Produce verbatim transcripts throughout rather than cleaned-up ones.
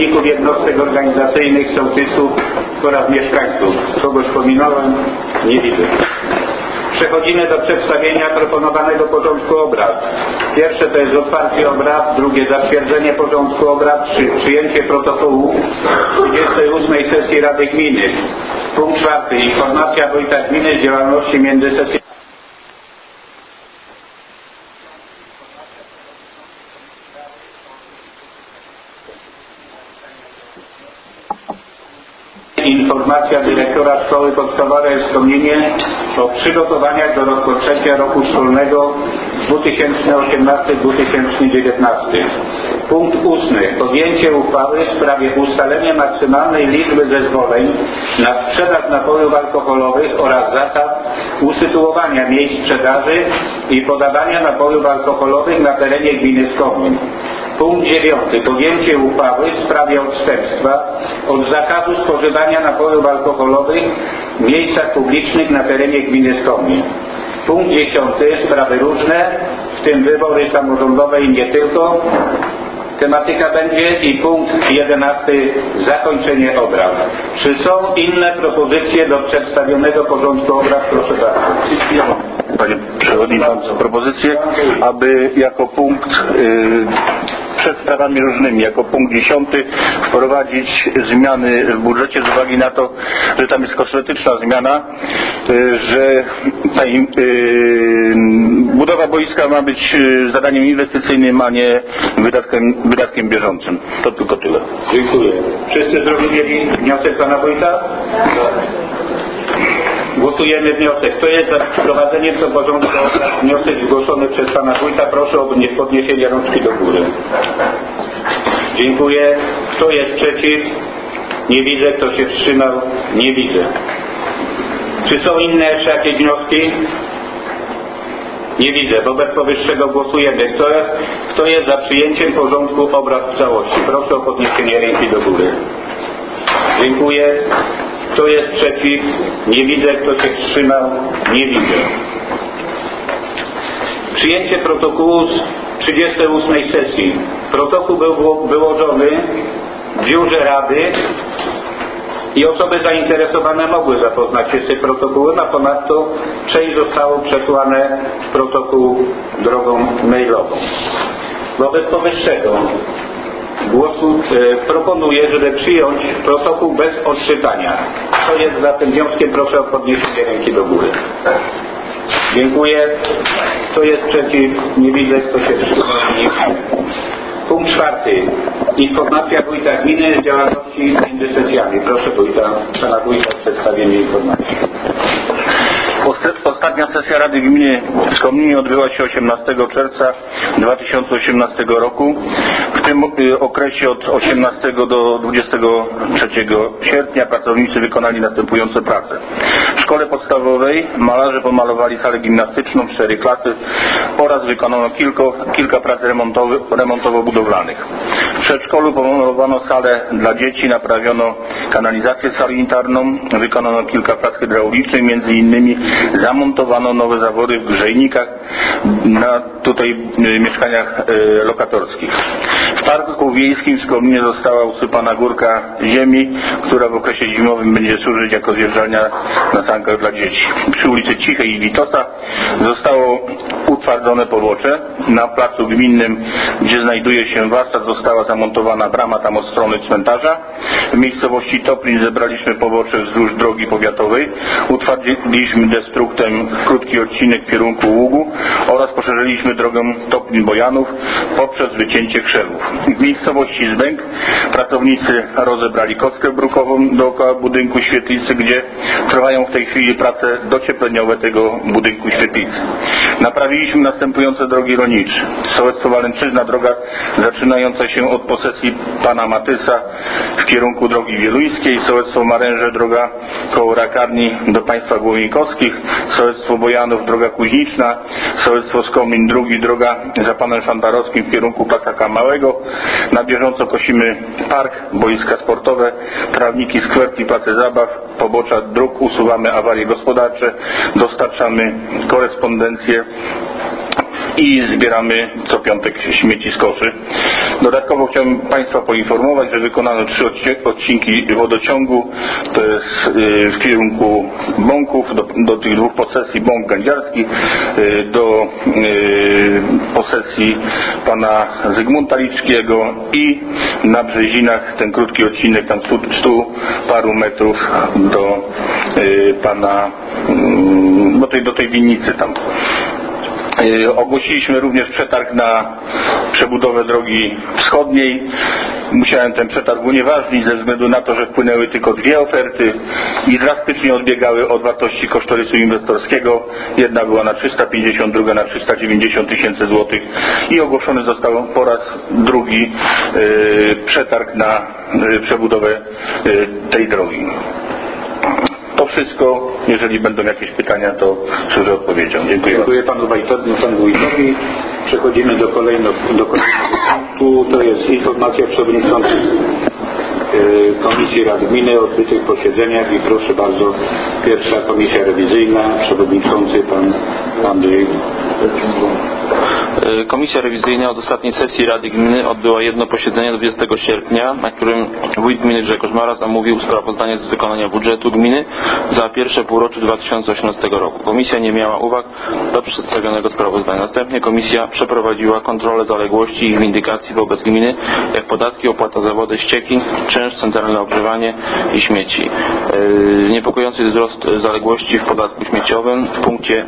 pracowników jednostek organizacyjnych, sołtysów oraz mieszkańców. Kogoś pominąłem? Nie widzę. Przechodzimy do przedstawienia proponowanego porządku obrad. Pierwsze to jest otwarcie obrad, drugie zatwierdzenie porządku obrad, trzy, przyjęcie protokołu trzydziestej ósmej sesji Rady Gminy. Punkt czwarty. Informacja wójta gminy z działalności międzysesji. Informacja dyrektora szkoły podstawowej w Skomlinie o przygotowaniach do rozpoczęcia roku szkolnego dwa tysiące osiemnasty dwa tysiące dziewiętnasty. Punkt ósmy. Podjęcie uchwały w sprawie ustalenia maksymalnej liczby zezwoleń na sprzedaż napojów alkoholowych oraz zasad usytuowania miejsc sprzedaży i podawania napojów alkoholowych na terenie gminy Skomlin. Punkt dziewiąty. Podjęcie uchwały w sprawie odstępstwa od zakazu spożywania napojów alkoholowych w miejscach publicznych na terenie gminy Skomlin. Punkt dziesiąty. Sprawy różne, w tym wybory samorządowe i nie tylko. Tematyka będzie i punkt jedenasty. Zakończenie obrad. Czy są inne propozycje do przedstawionego porządku obrad? Proszę bardzo. Panie Przewodniczący, propozycję, aby jako punkt yy, przed sprawami różnymi, jako punkt dziesiąty wprowadzić zmiany w budżecie z uwagi na to, że tam jest kosmetyczna zmiana, yy, że ta, yy, budowa boiska ma być yy, zadaniem inwestycyjnym, a nie wydatkiem, wydatkiem bieżącym. To tylko tyle. Dziękuję. Wszyscy zrozumieli wniosek pana wójta? Głosujemy wniosek. Kto jest za wprowadzeniem do porządku obrad wniosek zgłoszony przez pana wójta? Proszę o podniesienie rączki do góry. Dziękuję. Kto jest przeciw? Nie widzę. Kto się wstrzymał? Nie widzę. Czy są inne jeszcze jakieś wnioski? Nie widzę. Wobec powyższego głosujemy. Kto, kto jest za przyjęciem porządku obrad w całości? Proszę o podniesienie ręki do góry. Dziękuję. Kto jest przeciw? Nie widzę. Kto się wstrzymał? Nie widzę. Przyjęcie protokołu z trzydziestej ósmej sesji. Protokół był wyłożony w biurze Rady i osoby zainteresowane mogły zapoznać się z tym protokołem, a ponadto część zostało przesłane protokół drogą mailową. Wobec powyższego Głosu, e, proponuję, żeby przyjąć protokół bez odczytania. Kto jest za tym wnioskiem? Proszę o podniesienie ręki do góry. Dziękuję. Kto jest przeciw? Nie widzę. Kto się wstrzymał? Nie widzę. Punkt czwarty. Informacja wójta gminy z działalności między sesjami. Proszę wójta, pana wójta o przedstawienie informacji. Ostatnia sesja Rady Gminy w Skomlinie odbyła się osiemnastego czerwca dwa tysiące osiemnastego roku. W tym okresie od osiemnastego do dwudziestego trzeciego sierpnia pracownicy wykonali następujące prace. W szkole podstawowej malarze pomalowali salę gimnastyczną, cztery klasy oraz wykonano kilka, kilka prac remontowo-budowlanych. W przedszkolu pomalowano salę dla dzieci, naprawiono kanalizację sanitarną, wykonano kilka prac hydraulicznych, między innymi zamontowano nowe zawory w grzejnikach na tutaj y, mieszkaniach y, lokatorskich. W parku wiejskim w Skomlinie została usypana górka ziemi, która w okresie zimowym będzie służyć jako zjeżdżalnia na sankach dla dzieci. Przy ulicy Cichej i Witosa zostało utwardzone pobocze. Na placu gminnym, gdzie znajduje się warsztat, została zamontowana brama tam od strony cmentarza. W miejscowości Toplin zebraliśmy pobocze wzdłuż drogi powiatowej. Utwardziliśmy destruktem krótki odcinek w kierunku Ługu oraz poszerzyliśmy drogę Toplin-Bojanów poprzez wycięcie krzewów. W miejscowości Zbęk pracownicy rozebrali kostkę brukową dookoła budynku świetlicy, gdzie trwają w tej chwili prace dociepleniowe tego budynku świetlicy. Naprawiliśmy następujące drogi rolnicze. Sołectwo Walęczyzna, droga zaczynająca się od posesji pana Matysa w kierunku drogi wieluńskiej, sołectwo Maręże, droga koło Rakarni do państwa Głowieńkowskich, sołectwo Bojanów, droga Kuźniczna, sołectwo Skomlin drugi, droga za panem Szantarowskim w kierunku Pasaka Małego. Na bieżąco kosimy park, boiska sportowe, trawniki, skwerki, place zabaw, pobocza dróg, usuwamy awarie gospodarcze, dostarczamy korespondencję i zbieramy co piątek śmieci z koszy. Dodatkowo chciałbym Państwa poinformować, że wykonano trzy odcinki wodociągu, to jest w kierunku Bąków, do, do tych dwóch posesji Bąk Gędziarski, do posesji pana Zygmunta Liczkiego i na Brzezinach ten krótki odcinek, tam stu, stu paru metrów do pana, do tej, do tej winnicy tam. Ogłosiliśmy również przetarg na przebudowę drogi wschodniej. Musiałem ten przetarg unieważnić ze względu na to, że wpłynęły tylko dwie oferty i drastycznie odbiegały od wartości kosztorysu inwestorskiego. Jedna była na trzysta pięćdziesiąt, druga na trzysta dziewięćdziesiąt tysięcy złotych i ogłoszony został po raz drugi yy, przetarg na yy, przebudowę yy, tej drogi. To wszystko. Jeżeli będą jakieś pytania, to służę odpowiedzią. Dziękuję. Dziękuję panu wójtowi. Przechodzimy do kolejnego, do kolejnego punktu. To jest informacja przewodniczących Komisji Rady Gminy o odbytych posiedzeniach i proszę bardzo, pierwsza komisja rewizyjna, przewodniczący pan Andrzej. Komisja rewizyjna od ostatniej sesji Rady Gminy odbyła jedno posiedzenie dwudziestego sierpnia, na którym wójt gminy Grzegorz Mara zamówił sprawozdanie z wykonania budżetu gminy za pierwsze półrocze dwa tysiące osiemnastego roku. Komisja nie miała uwag do przedstawionego sprawozdania. Następnie komisja przeprowadziła kontrolę zaległości i ich windykacji wobec gminy, jak podatki, opłata za wodę, ścieki, czynsz, centralne ogrzewanie i śmieci. Yy, niepokojący jest wzrost zaległości w podatku śmieciowym. W punkcie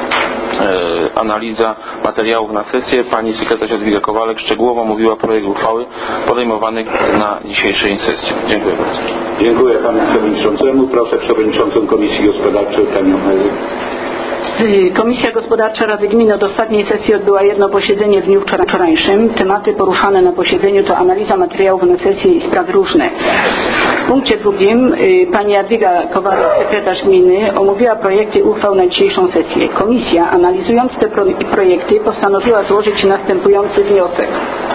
E, analiza materiałów na sesję. Pani sekretarz Jadwiga Kowalek szczegółowo mówiła projekt uchwały podejmowanych na dzisiejszej sesji. Dziękuję bardzo. Dziękuję panu przewodniczącemu. Proszę przewodniczącą Komisji Gospodarczej panią Ewę. Komisja Gospodarcza Rady Gminy od ostatniej sesji odbyła jedno posiedzenie w dniu wczorajszym. Tematy poruszane na posiedzeniu to analiza materiałów na sesji i sprawy różne. W punkcie drugim pani Jadwiga Kowalek, sekretarz gminy, omówiła projekty uchwał na dzisiejszą sesję. Komisja, analizując te projekty, postanowiła złożyć następujący wniosek.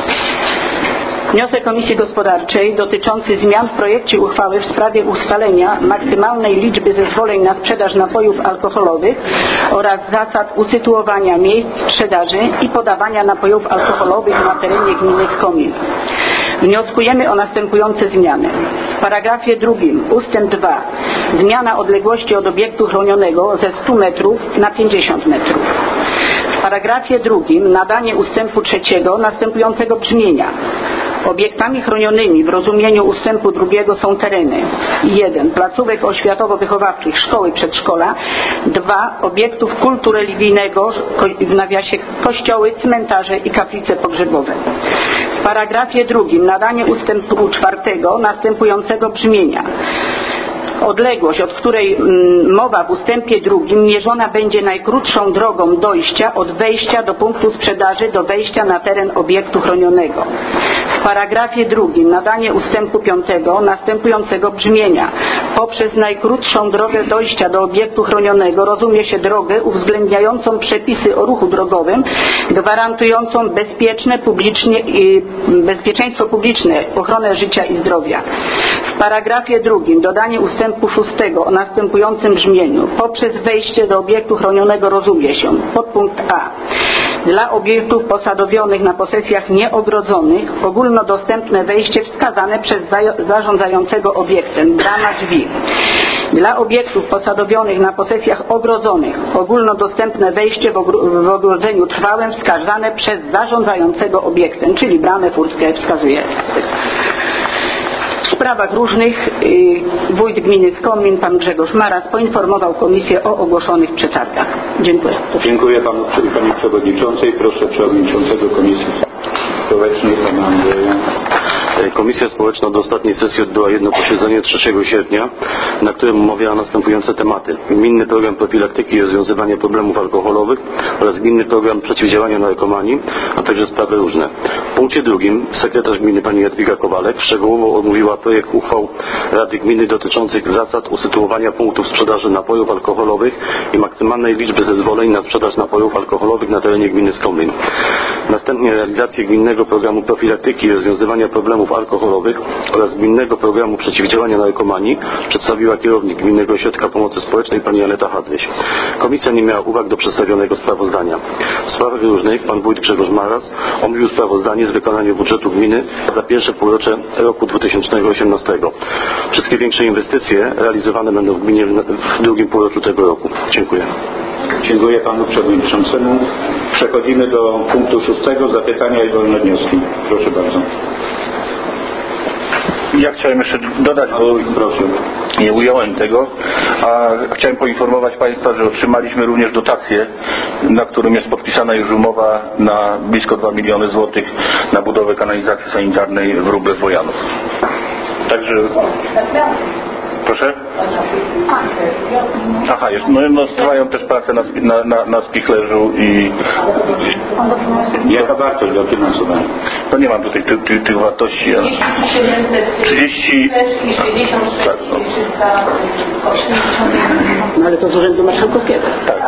Wniosek Komisji Gospodarczej dotyczący zmian w projekcie uchwały w sprawie ustalenia maksymalnej liczby zezwoleń na sprzedaż napojów alkoholowych oraz zasad usytuowania miejsc sprzedaży i podawania napojów alkoholowych na terenie gminy Skomin. Wnioskujemy o następujące zmiany. W paragrafie drugim, ustęp dwa. Zmiana odległości od obiektu chronionego ze stu metrów na pięćdziesiąt metrów. W paragrafie drugim nadanie ustępu trzeciego następującego brzmienia. Obiektami chronionymi w rozumieniu ustępu drugiego są tereny jeden. Placówek oświatowo-wychowawczych, szkoły, przedszkola. dwa. Obiektów kultu religijnego, w nawiasie kościoły, cmentarze i kaplice pogrzebowe. W paragrafie drugim nadanie ustępu czwartego następującego brzmienia. Odległość, od której mowa w ustępie drugim, mierzona będzie najkrótszą drogą dojścia od wejścia do punktu sprzedaży do wejścia na teren obiektu chronionego. W paragrafie drugim nadanie ustępu piątego następującego brzmienia. Poprzez najkrótszą drogę dojścia do obiektu chronionego rozumie się drogę uwzględniającą przepisy o ruchu drogowym, gwarantującą bezpieczne, publicznie, bezpieczeństwo publiczne, ochronę życia i zdrowia. W paragrafie drugim dodanie ustępu szóstego o następującym brzmieniu. Poprzez wejście do obiektu chronionego rozumie się. Podpunkt A. Dla obiektów posadowionych na posesjach nieogrodzonych ogólnodostępne wejście wskazane przez zarządzającego obiektem, brama, drzwi. Dla obiektów posadowionych na posesjach ogrodzonych ogólnodostępne wejście w, ogr- w ogrodzeniu trwałym wskazane przez zarządzającego obiektem, czyli bramę, furtkę wskazuje. W sprawach różnych wójt gminy Skomin, pan Grzegorz Maras, poinformował komisję o ogłoszonych przetargach. Dziękuję. Dziękuję panu, pani przewodniczącej. Proszę przewodniczącego Komisji Społecznej pana Andrzeja. Komisja Społeczna do ostatniej sesji odbyła jedno posiedzenie trzeciego sierpnia, na którym omawiała następujące tematy. Gminny program profilaktyki i rozwiązywania problemów alkoholowych oraz gminny program przeciwdziałania narkomanii, a także sprawy różne. W punkcie drugim sekretarz gminy pani Jadwiga Kowalek szczegółowo omówiła projekt uchwał Rady Gminy dotyczących zasad usytuowania punktów sprzedaży napojów alkoholowych i maksymalnej liczby zezwoleń na sprzedaż napojów alkoholowych na terenie gminy Skomin. Następnie realizację gminnego programu profilaktyki i rozwiązywania problemów problemów alkoholowych oraz gminnego programu przeciwdziałania narkomanii przedstawiła kierownik Gminnego Ośrodka Pomocy Społecznej pani Aneta Hadryś. Komisja nie miała uwag do przedstawionego sprawozdania. W sprawach różnych pan wójt Grzegorz Maras omówił sprawozdanie z wykonania budżetu gminy za pierwsze półrocze roku dwa tysiące osiemnastego. Wszystkie większe inwestycje realizowane będą w gminie w drugim półroczu tego roku. Dziękuję. Dziękuję panu przewodniczącemu. Przechodzimy do punktu szóstego. Zapytania i wolne wnioski. Proszę bardzo. Ja chciałem jeszcze dodać, bo proszę. Nie ująłem tego, a chciałem poinformować Państwa, że otrzymaliśmy również dotację, na którym jest podpisana już umowa na blisko dwa miliony złotych na budowę kanalizacji sanitarnej w Wróble Wojanów. Także... Proszę? Aha, jest, no, no trwają też prace na, na, na, na spichlerzu i... Jaka wartość dofinansowania? No nie mam tutaj ty, ty, tych wartości, ale... trzydzieści... Tak, no. No ale to z Urzędu Marszałkowskiego. Tak.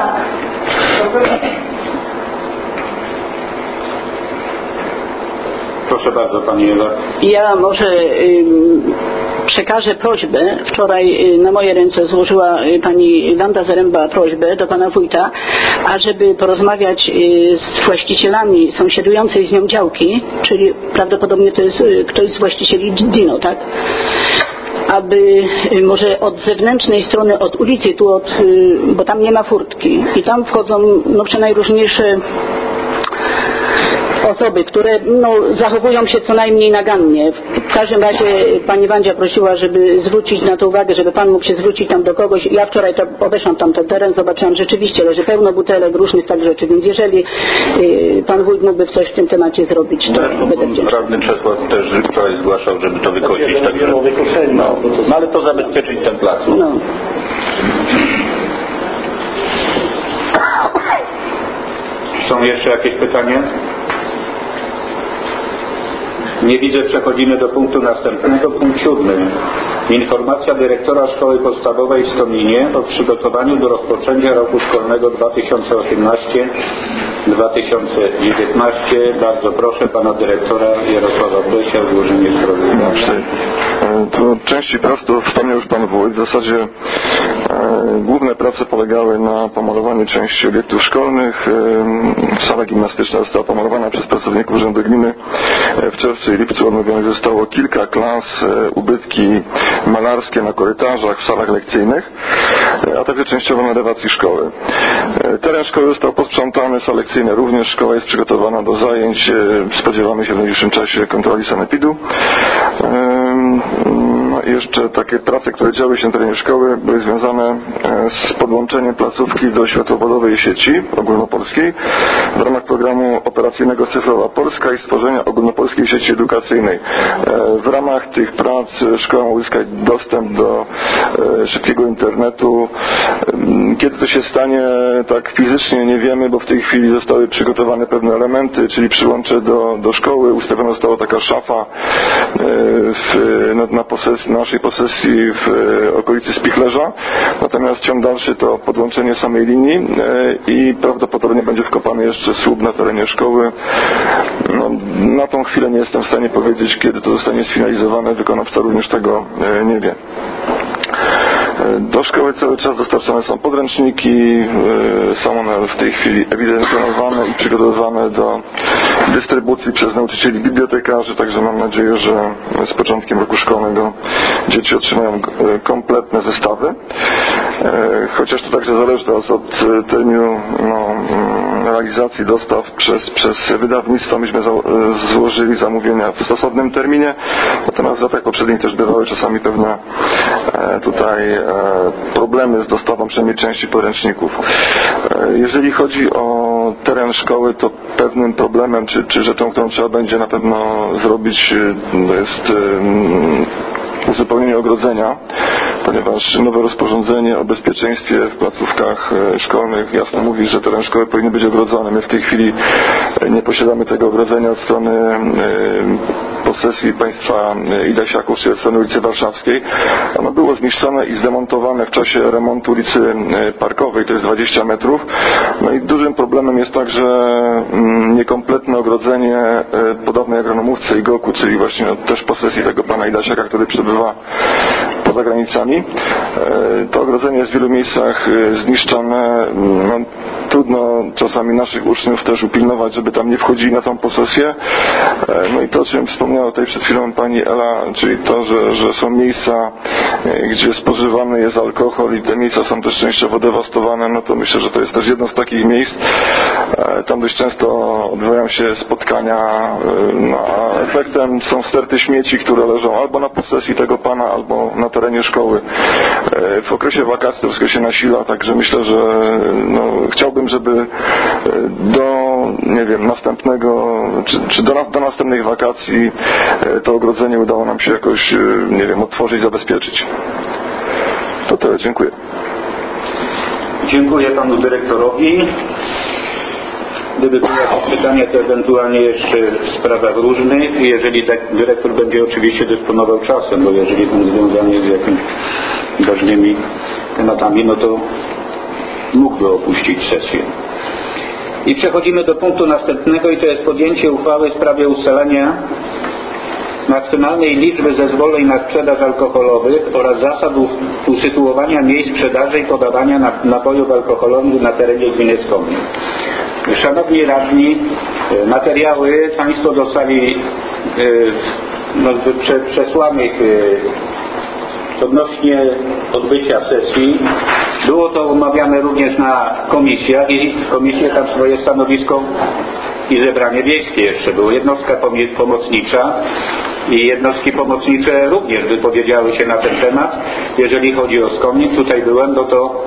Proszę bardzo, pani Ewa. Ja może y, przekażę prośbę. Wczoraj y, na moje ręce złożyła y, pani Wanda Zaręba prośbę do pana wójta, ażeby porozmawiać y, z właścicielami sąsiadującej z nią działki, czyli prawdopodobnie to jest y, ktoś z właścicieli Dino, tak? Aby y, może od zewnętrznej strony, od ulicy, tu od, y, bo tam nie ma furtki i tam wchodzą no, przenajróżniejsze osoby, które no, zachowują się co najmniej nagannie. W każdym razie pani Wandzia prosiła, żeby zwrócić na to uwagę, żeby pan mógł się zwrócić tam do kogoś. Ja wczoraj to obeszłam tam ten teren, zobaczyłam, rzeczywiście leży pełno butelek, różnych tak rzeczy, więc jeżeli y, pan wójt mógłby coś w tym temacie zrobić, to Zresztą będę wdzięczna. Radny Czesław też wczoraj zgłaszał, żeby to wykosić, także no, no ale to zabezpieczyć ten plac. No. Są jeszcze jakieś pytania? Nie widzę. Przechodzimy do punktu następnego. Punkt siódmy. Informacja dyrektora Szkoły Podstawowej w Stomlinie o przygotowaniu do rozpoczęcia roku szkolnego dwa tysiące osiemnastego dwa tysiące dziewiętnastego. Bardzo proszę pana dyrektora Jarosława Plesia o złożenie sprawozdania. To części prac to wspomniał już pan wójt. W zasadzie e, główne prace polegały na pomalowaniu części obiektów szkolnych. E, sala gimnastyczna została pomalowana przez pracowników Urzędu Gminy. E, w czerwcu i lipcu odnowionych zostało kilka klas, e, ubytki malarskie na korytarzach, w salach lekcyjnych, e, a także częściowo na elewacji szkoły. E, teren szkoły został posprzątany, sale lekcyjne również. Szkoła jest przygotowana do zajęć. E, spodziewamy się w najbliższym czasie kontroli sanepidu. E, No i jeszcze takie prace, które działy się na terenie szkoły, były związane z podłączeniem placówki do światłowodowej sieci ogólnopolskiej w ramach programu operacyjnego Cyfrowa Polska i stworzenia ogólnopolskiej sieci edukacyjnej. W ramach tych prac szkoła ma uzyskać dostęp do szybkiego internetu. Kiedy to się stanie, tak fizycznie nie wiemy, bo w tej chwili zostały przygotowane pewne elementy, czyli przyłącze do, do szkoły. Ustawiona została taka szafa w, na, na posesji, naszej posesji w okolicy Spichlerza. Natomiast ciąg dalszy to podłączenie samej linii i prawdopodobnie będzie wkopany jeszcze słup na terenie szkoły. No, na tą chwilę nie jestem w stanie powiedzieć, kiedy to zostanie sfinalizowane. Wykonawca również tego nie wie. Do szkoły cały czas dostarczane są podręczniki, są one w tej chwili ewidencjonowane i przygotowywane do dystrybucji przez nauczycieli bibliotekarzy, także mam nadzieję, że z początkiem roku szkolnego dzieci otrzymają kompletne zestawy. Chociaż to także zależy teraz od terminu no, realizacji dostaw przez, przez wydawnictwo. Myśmy za, złożyli zamówienia w stosownym terminie, natomiast w latach poprzednich też bywały czasami pewne tutaj problemy z dostawą przynajmniej części podręczników. Jeżeli chodzi o teren szkoły, to pewnym problemem czy, czy rzeczą, którą trzeba będzie na pewno zrobić, jest uzupełnienie ogrodzenia, ponieważ nowe rozporządzenie o bezpieczeństwie w placówkach szkolnych jasno mówi, że teren szkoły powinien być ogrodzony. My w tej chwili nie posiadamy tego ogrodzenia od strony posesji państwa Idasiaków, czyli strony ulicy Warszawskiej. Ono było zniszczone i zdemontowane w czasie remontu ulicy Parkowej, to jest dwadzieścia metrów. No i dużym problemem jest także niekompletne ogrodzenie podobnej agronomówce i Goku, czyli właśnie też posesji tego pana Idasiaka, który przebywa poza granicami. To ogrodzenie jest w wielu miejscach zniszczone. No, trudno czasami naszych uczniów też upilnować, żeby tam nie wchodzili na tą posesję. No i to, o czym wspomniała tutaj przed chwilą pani Ela, czyli to, że, że są miejsca, gdzie spożywany jest alkohol i te miejsca są też częściowo dewastowane, no to myślę, że to jest też jedno z takich miejsc. Tam dość często odbywają się spotkania, no, a efektem są sterty śmieci, które leżą albo na posesji tego pana, albo na terenie szkoły. W okresie wakacji to wszystko się nasila, także myślę, że no, chciałbym, żeby do, nie wiem, następnego, czy, czy do, do następnych wakacji to ogrodzenie udało nam się jakoś, nie wiem, otworzyć, zabezpieczyć. To tyle, dziękuję. Dziękuję panu dyrektorowi. Gdyby były jakieś pytania, to ewentualnie jeszcze w sprawach różnych. Jeżeli tak, dyrektor będzie oczywiście dysponował czasem, bo jeżeli on związany jest z jakimiś ważnymi tematami, no to mógłby opuścić sesję. I przechodzimy do punktu następnego i to jest podjęcie uchwały w sprawie ustalenia maksymalnej liczby zezwoleń na sprzedaż alkoholowych oraz zasad usytuowania miejsc sprzedaży i podawania napojów alkoholowych na terenie gminy Skomnin. Szanowni radni, materiały państwo dostali no, przesłanych odnośnie odbycia sesji. Było to omawiane również na komisjach i komisje tam swoje stanowisko i zebranie wiejskie jeszcze było. Jednostka pomocnicza i jednostki pomocnicze również wypowiedziały się na ten temat. Jeżeli chodzi o Skomnin, tutaj byłem, no to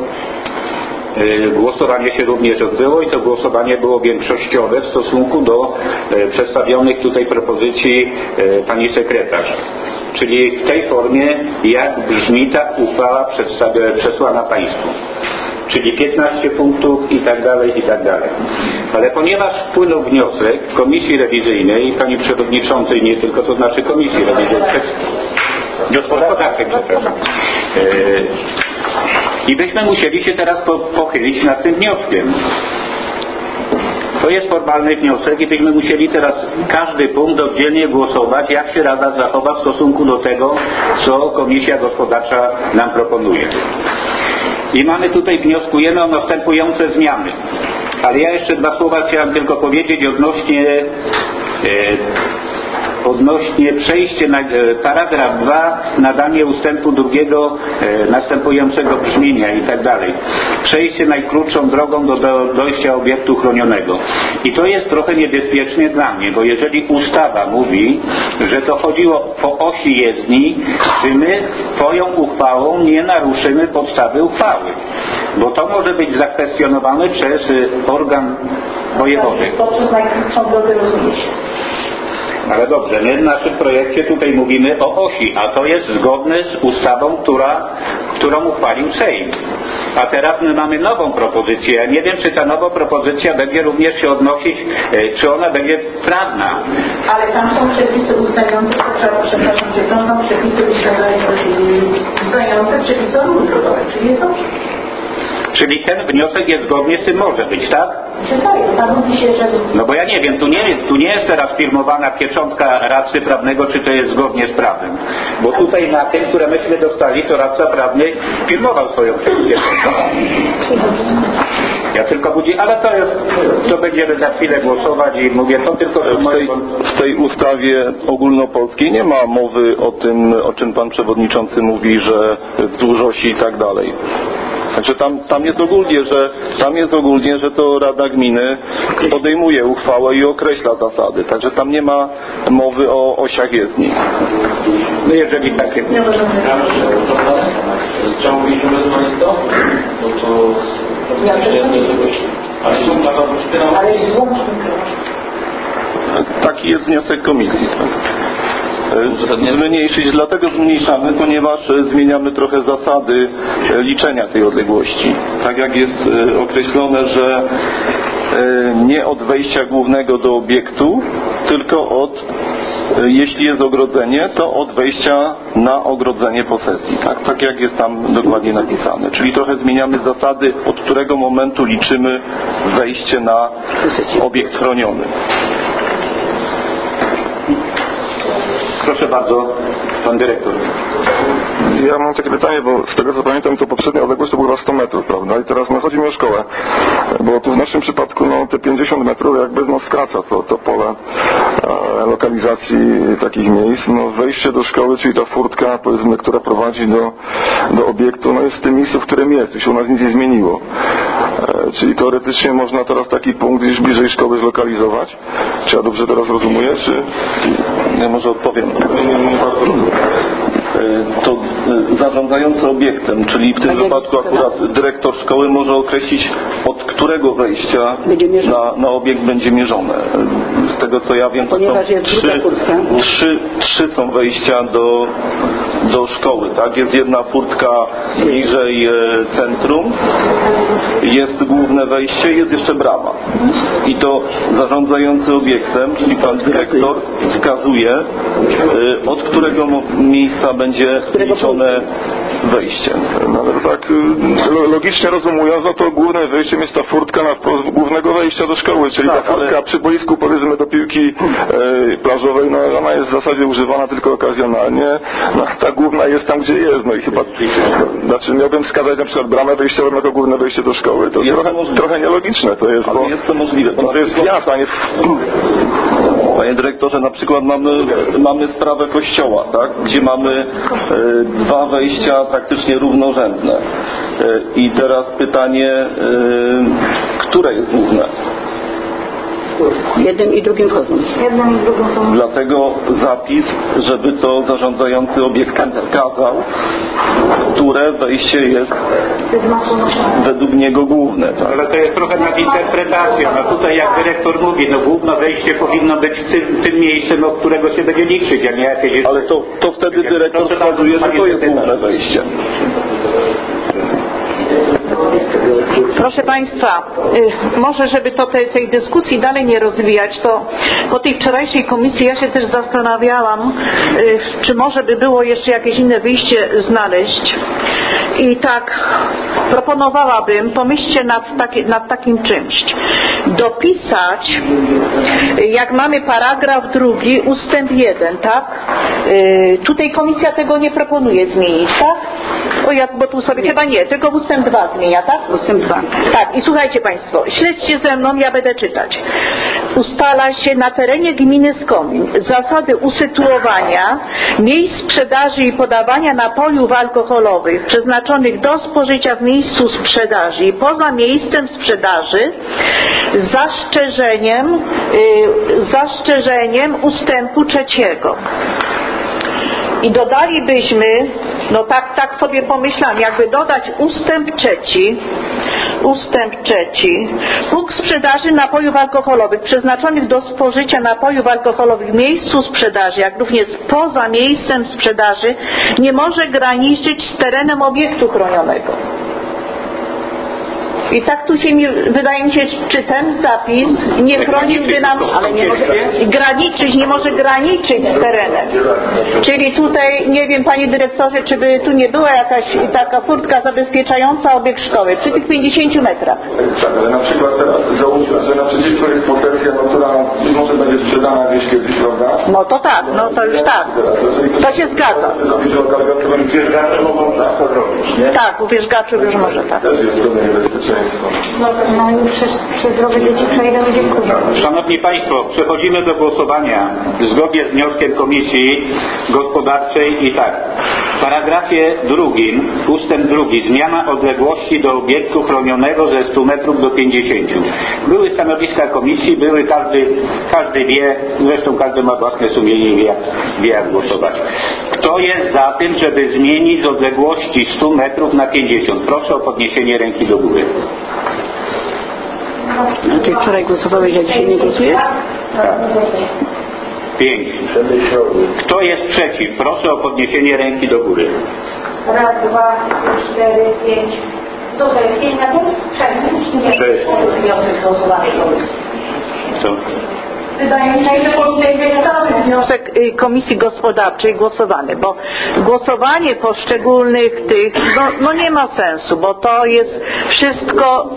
głosowanie się również odbyło i to głosowanie było większościowe w stosunku do przedstawionych tutaj propozycji pani sekretarz. Czyli w tej formie, jak brzmi ta uchwała przesłana państwu. Czyli piętnaście punktów i tak dalej, i tak dalej. Ale ponieważ wpłynął wniosek Komisji Rewizyjnej, pani przewodniczącej, nie tylko, to znaczy Komisji Rewizyjnej, gospodarczej, przepraszam, i byśmy musieli się teraz po, pochylić nad tym wnioskiem. To jest formalny wniosek i byśmy musieli teraz każdy punkt oddzielnie głosować, jak się Rada zachowa w stosunku do tego, co Komisja Gospodarcza nam proponuje. I mamy tutaj, wnioskujemy o następujące zmiany. Ale ja jeszcze dwa słowa chciałem tylko powiedzieć odnośnie e, odnośnie przejście na paragraf dwa, nadanie ustępu drugiego e, następującego brzmienia i tak dalej. Przejście najkrótszą drogą do, do dojścia obiektu chronionego. I to jest trochę niebezpieczne dla mnie, bo jeżeli ustawa mówi, że to chodziło po osi jezdni, czy my swoją uchwałą nie naruszymy podstawy uchwały. Bo to może być zakwestionowane przez organ wojewody. Poprzez najkrótszą drogę rozumie się. Ale dobrze, my w naszym projekcie tutaj mówimy o osi, a to jest zgodne z ustawą, która, którą uchwalił Sejm. A teraz my mamy nową propozycję. Ja nie wiem, czy ta nowa propozycja będzie również się odnosić, czy ona będzie prawna. Ale tam są przepisy ustawiające, przepraszam, że tam są przepisy ustawiające przepisy o ruchu drogowym, czyli jest dobrze. Czyli ten wniosek jest zgodnie z tym może być, tak? No bo ja nie wiem, tu nie, tu nie jest teraz firmowana pieczątka radcy prawnego, czy to jest zgodnie z prawem. Bo tutaj na tym, które myśmy dostali, to radca prawny firmował swoją pieczątkę. Ja tylko budzi, ale to, jest, to będziemy za chwilę głosować i mówię to tylko... W tej, w tej ustawie ogólnopolskiej nie ma mowy o tym, o czym pan przewodniczący mówi, że wzdłuż osi i tak dalej. Także tam, tam jest ogólnie, że tam jest ogólnie, że to Rada Gminy podejmuje uchwałę i określa zasady. Także tam nie ma mowy o osiach jezdni. No jeżeli takie... Chciałbyśmy rozmawiać to? Bo to... Ale jest włączny. Taki jest wniosek komisji. Zmniejszyć, dlatego zmniejszamy, ponieważ zmieniamy trochę zasady liczenia tej odległości. Tak jak jest określone, że nie od wejścia głównego do obiektu, tylko od jeśli jest ogrodzenie, to od wejścia na ogrodzenie posesji, tak? Tak jak jest tam dokładnie napisane. Czyli trochę zmieniamy zasady, od którego momentu liczymy wejście na obiekt chroniony. Proszę bardzo, pan dyrektor. Ja mam takie pytanie, bo z tego co pamiętam, to poprzednia odległość to była sto metrów, prawda? I teraz no, chodzi mi o szkołę, bo tu w naszym przypadku no, te pięćdziesiąt metrów jakby no, skraca to, to pole e, lokalizacji takich miejsc. No, wejście do szkoły, czyli ta furtka, powiedzmy, która prowadzi do, do obiektu, no, jest w tym miejscu, w którym jest. Tu się u nas nic nie zmieniło. E, czyli teoretycznie można teraz taki punkt gdzieś bliżej szkoły zlokalizować. Czy ja dobrze teraz rozumuję, czy... Ja może odpowiem. To zarządzający obiektem, czyli w tym wypadku akurat dyrektor szkoły może określić, od którego wejścia na, na obiekt będzie mierzone. Z tego co ja wiem, to są trzy, trzy, trzy są wejścia do, do szkoły. Tak? Jest jedna furtka bliżej centrum, jest główne wejście, jest jeszcze brama. I to zarządzający obiektem, czyli pan dyrektor, wskazuje, od którego miejsca będzie liczone wejście. No ale tak logicznie rozumując, no to głównym wejściem jest ta furtka na wprost głównego wejścia do szkoły, czyli tak, ta furtka ale... przy boisku, powiedzmy, do piłki e, plażowej, no ona jest w zasadzie używana tylko okazjonalnie, no ta główna jest tam, gdzie jest, no i chyba, znaczy miałbym wskazać na przykład bramę wejściową jako główne wejście do szkoły, to jest trochę, to trochę nielogiczne to jest, ale bo jest to możliwe, bo to jest wjazd, a nie... Panie dyrektorze, na przykład mamy, mamy sprawę kościoła, tak? Gdzie mamy e, dwa wejścia praktycznie równorzędne. E, I teraz pytanie, e, które jest główne? Jednym i drugim chodzą. Jednym i drugim chodzą. Dlatego zapis, żeby to zarządzający obiektem wskazał, które wejście jest według niego główne. Tak? Ale to jest trochę nadinterpretacja. No tutaj jak dyrektor mówi, no główne wejście powinno być tym, tym miejscem, od którego się będzie liczyć, a nie jakieś... Ale to, to wtedy dyrektor wskazuje, że to jest główne wejście. Proszę Państwa, może żeby to tej, tej dyskusji dalej nie rozwijać, to po tej wczorajszej komisji ja się też zastanawiałam, czy może by było jeszcze jakieś inne wyjście znaleźć. I tak proponowałabym, pomyślcie nad, taki, nad takim czymś. Dopisać, jak mamy paragraf drugi, ustęp jeden, tak? Yy, tutaj komisja tego nie proponuje zmienić, tak? O, ja, bo tu sobie nie. Chyba nie, tylko ustęp dwa zmienia, tak? Ustęp dwa. Tak, i słuchajcie Państwo, śledźcie ze mną, ja będę czytać. Ustala się na terenie gminy Skomin zasady usytuowania miejsc sprzedaży i podawania napojów alkoholowych przeznaczonych do spożycia w miejscu sprzedaży i poza miejscem sprzedaży z zastrzeżeniem, yy, zastrzeżeniem ustępu trzeciego. I dodalibyśmy, no tak, tak sobie pomyślałam, jakby dodać ustęp trzeci, ustęp trzeci, punkt sprzedaży napojów alkoholowych przeznaczonych do spożycia napojów alkoholowych w miejscu sprzedaży, jak również poza miejscem sprzedaży, nie może graniczyć z terenem obiektu chronionego. I tak tu się mi, wydaje mi się, czy ten zapis nie chroniłby nam, ale nie może graniczyć, nie może graniczyć z terenem. Czyli tutaj, nie wiem, panie dyrektorze, czy by tu nie była jakaś taka furtka zabezpieczająca obiekt szkoły przy tych pięćdziesięciu metrach. Tak, ale na przykład teraz załóżmy, że naprzeciwko jest posesja, no, która może będzie sprzedana gdzieś kiedyś, prawda? No to tak, no to już tak. To się zgadza. Wierzgacze mogą to zrobić, nie? Tak, u wierzgaczów już może tak. Też jest pewne niebezpieczeństwo. No, no przez, przez drogę dzieci przejdą i dziękuję. Szanowni Państwo, przechodzimy do głosowania zgodnie z wnioskiem Komisji Gospodarczej i tak. W paragrafie drugim, ustęp drugi, zmiana odległości do obiektu chronionego ze stu metrów do pięćdziesięciu. Były stanowiska komisji, były, każdy, każdy wie, zresztą każdy ma własne sumienie i wie, wie jak głosować. Kto jest za tym, żeby zmienić z odległości stu metrów na pięćdziesiąt? Proszę o podniesienie ręki do góry. A ty wczoraj głosowałeś, a dzisiaj nie głosujesz? Tak. Pięć. Kto jest przeciw? Proszę o podniesienie ręki do góry. Raz, dwa, trzy, cztery, pięć. To jest pięć na punkt? Sześć. Sześć. Wniosek głosowania komisji. Co? wydaje mi się, że powinien być cały wniosek. Wniosek Komisji Gospodarczej głosowany, bo głosowanie poszczególnych tych, no, no nie ma sensu, bo to jest wszystko...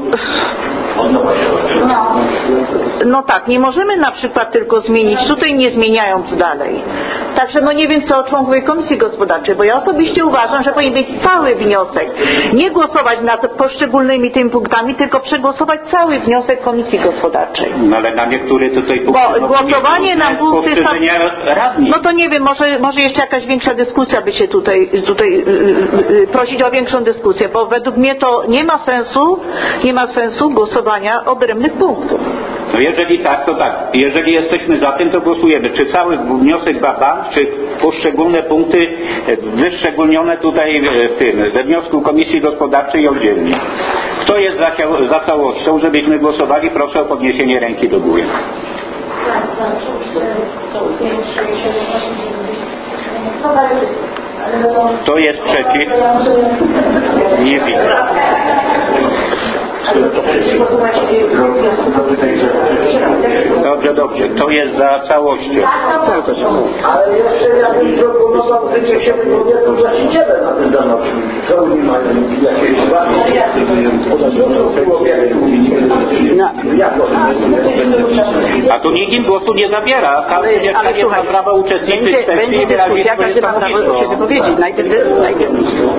No. No tak, nie możemy na przykład tylko zmienić, tutaj nie zmieniając dalej. Także no nie wiem co członkowie Komisji Gospodarczej, bo ja osobiście uważam, że powinien być cały wniosek. Nie głosować nad poszczególnymi tymi punktami, tylko przegłosować cały wniosek Komisji Gospodarczej. No ale na niektóre tutaj punkty... Bo głosowanie na punkty... radni. No to nie wiem, może, może jeszcze jakaś większa dyskusja by się tutaj, tutaj yy, yy, prosić o większą dyskusję, bo według mnie to nie ma sensu, nie ma sensu głosowania odrębnych punktów. No jeżeli tak, to tak. Jeżeli jesteśmy za tym, to głosujemy. Czy cały wniosek baba, czy poszczególne punkty wyszczególnione tutaj w tym, we wniosku Komisji Gospodarczej oddzielnie. Kto jest za, za całością, żebyśmy głosowali? Proszę o podniesienie ręki do góry. Kto jest przeciw? Nie widzę. Dobrze, dobrze. Kto jest za całością? Ale jeszcze ja bym proponował życie się wypowiedzą właściciele na ten temat. Co oni mają jakieś A tu nikt im głosu nie zabiera. Każdy Ale ma prawo uczestniczyć będzie, w sesji będzie i wyrazić dyskusja, swoje każdy ma prawo stanowisko. się wypowiedzieć. Najpierw, najpierw.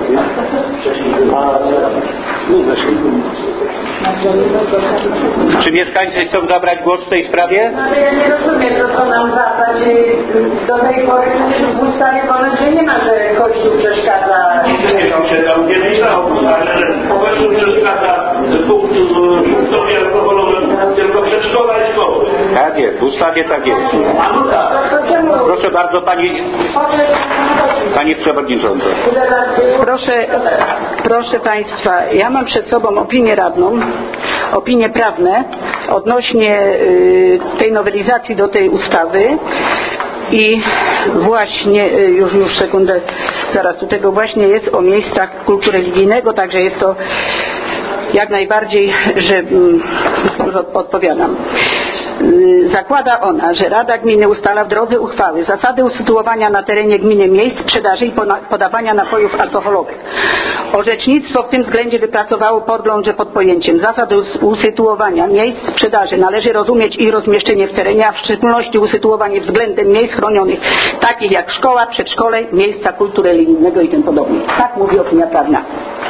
Czy mieszkańcy chcą zabrać głos w tej sprawie? No ale ja nie rozumiem, to co nam zabrać. Do tej pory w ustawie wolę, że nie ma, że Kościół przeszkadza. Nie tam się tam nie myślał, ale Kościół przeszkadza punktowi alkoholowym tylko przedszkola i szkoły. Tak jest, w ustawie tak jest. A no tak. Proszę bardzo pani, pani przewodnicząca. Proszę, proszę Państwa, ja mam przed sobą opinię radną, opinie prawne odnośnie y, tej nowelizacji do tej ustawy i właśnie, y, już, już sekundę, zaraz do tego właśnie jest o miejscach kultu religijnego, także jest to jak najbardziej, że mm, już odpowiadam. Zakłada ona, że Rada Gminy ustala w drodze uchwały zasady usytuowania na terenie gminy miejsc sprzedaży i podawania napojów alkoholowych. Orzecznictwo w tym względzie wypracowało pogląd, że pod pojęciem zasad usytuowania miejsc sprzedaży należy rozumieć ich rozmieszczenie w terenie, a w szczególności usytuowanie względem miejsc chronionych, takich jak szkoła, przedszkole, miejsca kultu religijnego i tym podobnie. Tak mówi opinia prawna.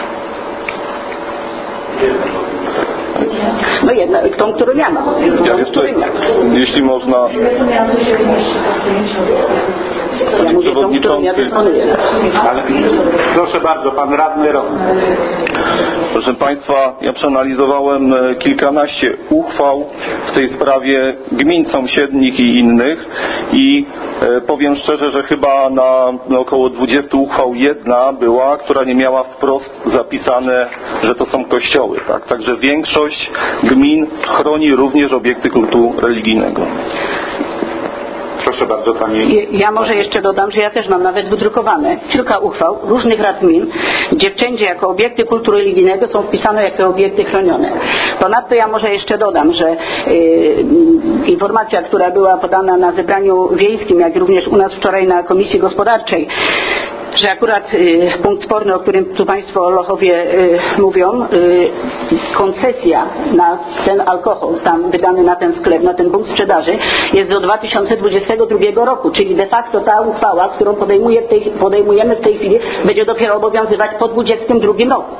No jedna, tą, którą ja mam. Ja jeszcze, jeśli można... Ja mówię tą, którą ja dysponuję. Ale, proszę bardzo, pan radny Rom. Proszę Państwa, ja przeanalizowałem kilkanaście uchwał w tej sprawie gmin sąsiednich i innych i e, powiem szczerze, że chyba na, na około dwudziestu uchwał jedna była, która nie miała wprost zapisane, że to są kościoły. Tak? Także większość gmin chroni również obiekty kultu religijnego. Proszę bardzo pani. Ja może jeszcze dodam, że ja też mam nawet wydrukowane kilka uchwał różnych rad gmin, gdzie wszędzie jako obiekty kultu religijnego są wpisane jako obiekty chronione. Ponadto ja może jeszcze dodam, że yy, informacja, która była podana na zebraniu wiejskim, jak również u nas wczoraj na Komisji Gospodarczej, że akurat y, punkt sporny, o którym tu Państwo Lochowie y, mówią, y, koncesja na ten alkohol tam wydany na ten sklep, na ten punkt sprzedaży jest do dwa tysiące dwudziestego drugiego roku, czyli de facto ta uchwała, którą podejmuje w tej, podejmujemy w tej chwili, będzie dopiero obowiązywać po dwudziestym drugim roku.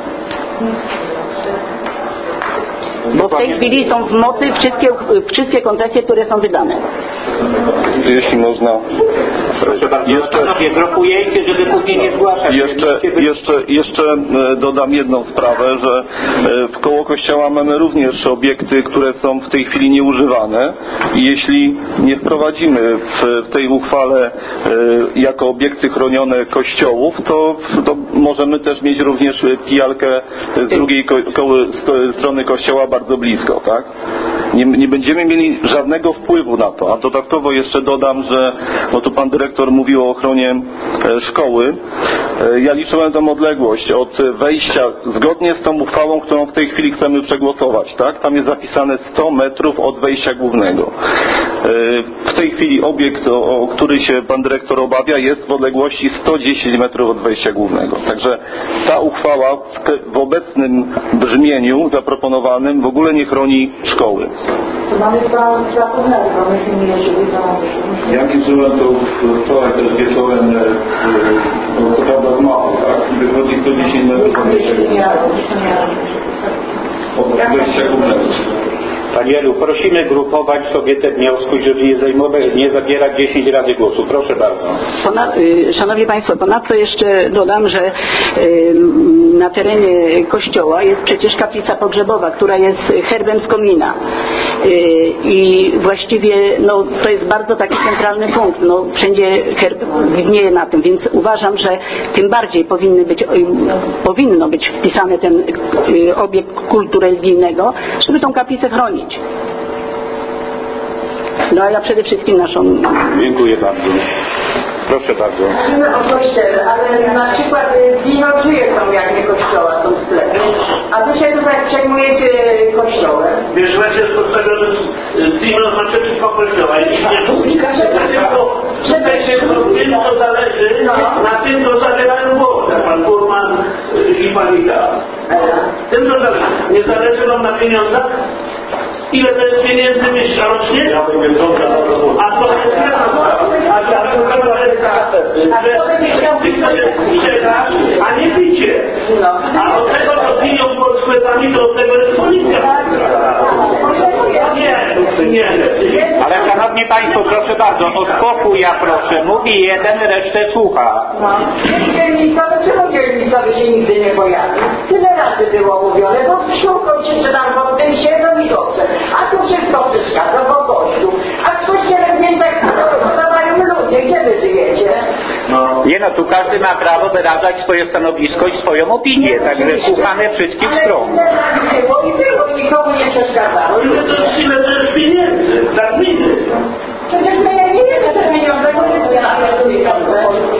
Bo w tej chwili są w mocy wszystkie, wszystkie koncesje, które są wydane. Jeśli można... Proszę bardzo, jeszcze, nie drogujecie, żeby później nie zgłaszać. Jeszcze, jeszcze, jeszcze dodam jedną sprawę, że w koło kościoła mamy również obiekty, które są w tej chwili nieużywane i jeśli nie wprowadzimy w tej uchwale jako obiekty chronione kościołów, to, to możemy też mieć również pijalkę z drugiej ko- ko- strony kościoła bardzo blisko, tak? nie, nie będziemy mieli żadnego wpływu na to. A dodatkowo jeszcze dodam, że bo tu pan dyrektor mówił o ochronie e, szkoły. E, ja liczyłem tą odległość od wejścia, zgodnie z tą uchwałą, którą w tej chwili chcemy przegłosować, tak? Tam jest zapisane sto metrów od wejścia głównego. E, w tej chwili obiekt, o, o który się pan dyrektor obawia, jest w odległości sto dziesięć metrów od wejścia głównego. Także ta uchwała w, te, w obecnym brzmieniu zaproponowanym w ogóle nie chroni szkoły. Mamy plan zapomniany, bo myśmy nie żyli za Ja liczyłem to wczoraj też wieczorem, no, co prawda w mało, tak? Wychodzi sto dziesięć metrów od wejścia głównego. Panie Elu, prosimy grupować sobie te wnioski, żeby nie, zajmować, nie zabierać dziesięć razy głosu. Proszę bardzo. Ponad, Szanowni Państwo, ponadto jeszcze dodam, że na terenie kościoła jest przecież kaplica pogrzebowa, która jest herbem z komina. I właściwie no, to jest bardzo taki centralny punkt. No, wszędzie herb widnieje na tym, więc uważam, że tym bardziej powinny być, powinno być wpisany ten obiekt kultu religijnego, żeby tą kaplicę chronić. No a ja przede wszystkim naszą... Dziękuję bardzo. Proszę bardzo. Mówimy o kościele, ale na przykład winoczyje są jak nie kościoła, są sklepy. A wy się tutaj przejmujecie kościołem. Wiesz, właśnie jest postawiony wino znaczy wszystko kościoła. I nie tylko, żeby się tym, co zależy, na tym, co zabierają głos. Pan Furman i pan Ida. Tym, co zależy. Nie zależy wam na pieniądzach? Ile to jest pieniędzy miesięcznie? Ja bym nie żądał. A to jest jedna sprawa. A to jest że ty chcesz sprzedać, a nie picie. A od tego, co piją pod sklepami, to od tego jest policja. Nie, nie. Ale szanowni Państwo, proszę bardzo, o spokój ja proszę. Mówi jeden, resztę słucha. No. Dzielnicowy, czemu dzielnicowy się nigdy nie pojawi? Tyle razy było mówione, bo z sztuką się czy tam po tym siedzą i dobrze. A tu wszystko przeszkadza, bo kościół. A w kościele nie tak zostawają ludzie, gdzie wy żyjecie? No. Nie no, tu każdy ma prawo wyrażać swoje stanowisko i swoją opinię, także słuchamy wszystkich stron. Ale tyle razy było i było i nikomu nie przeszkadzało. Ile to jest, ile to jest pieniędzy? Za gminy. Przecież my nie wiemy te pieniądze, bo my na te pieniądze.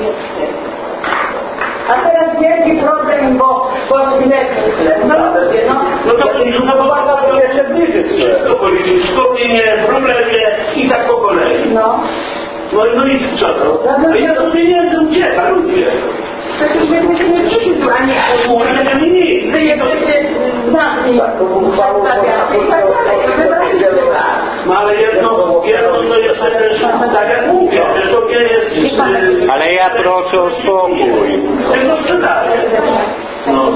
A teraz wielki problem, bo bo sklep, no, no, no to no to pomaga to jeszcze bliżej. Wszystko policzyć, wspomnienie, problemie i tak po kolei. No. No, no i co to? A ile to pieniędzy ucieka, ludzie? Przecież myśmy nie przyszli tu ani ani nic. Wy jesteście znani, przedstawiacie i tak dalej. No ale jedno, jedno to jest też, tak jak mówię, że to nie jest... Ale ja proszę o spokój. Tego sprzedaję. No.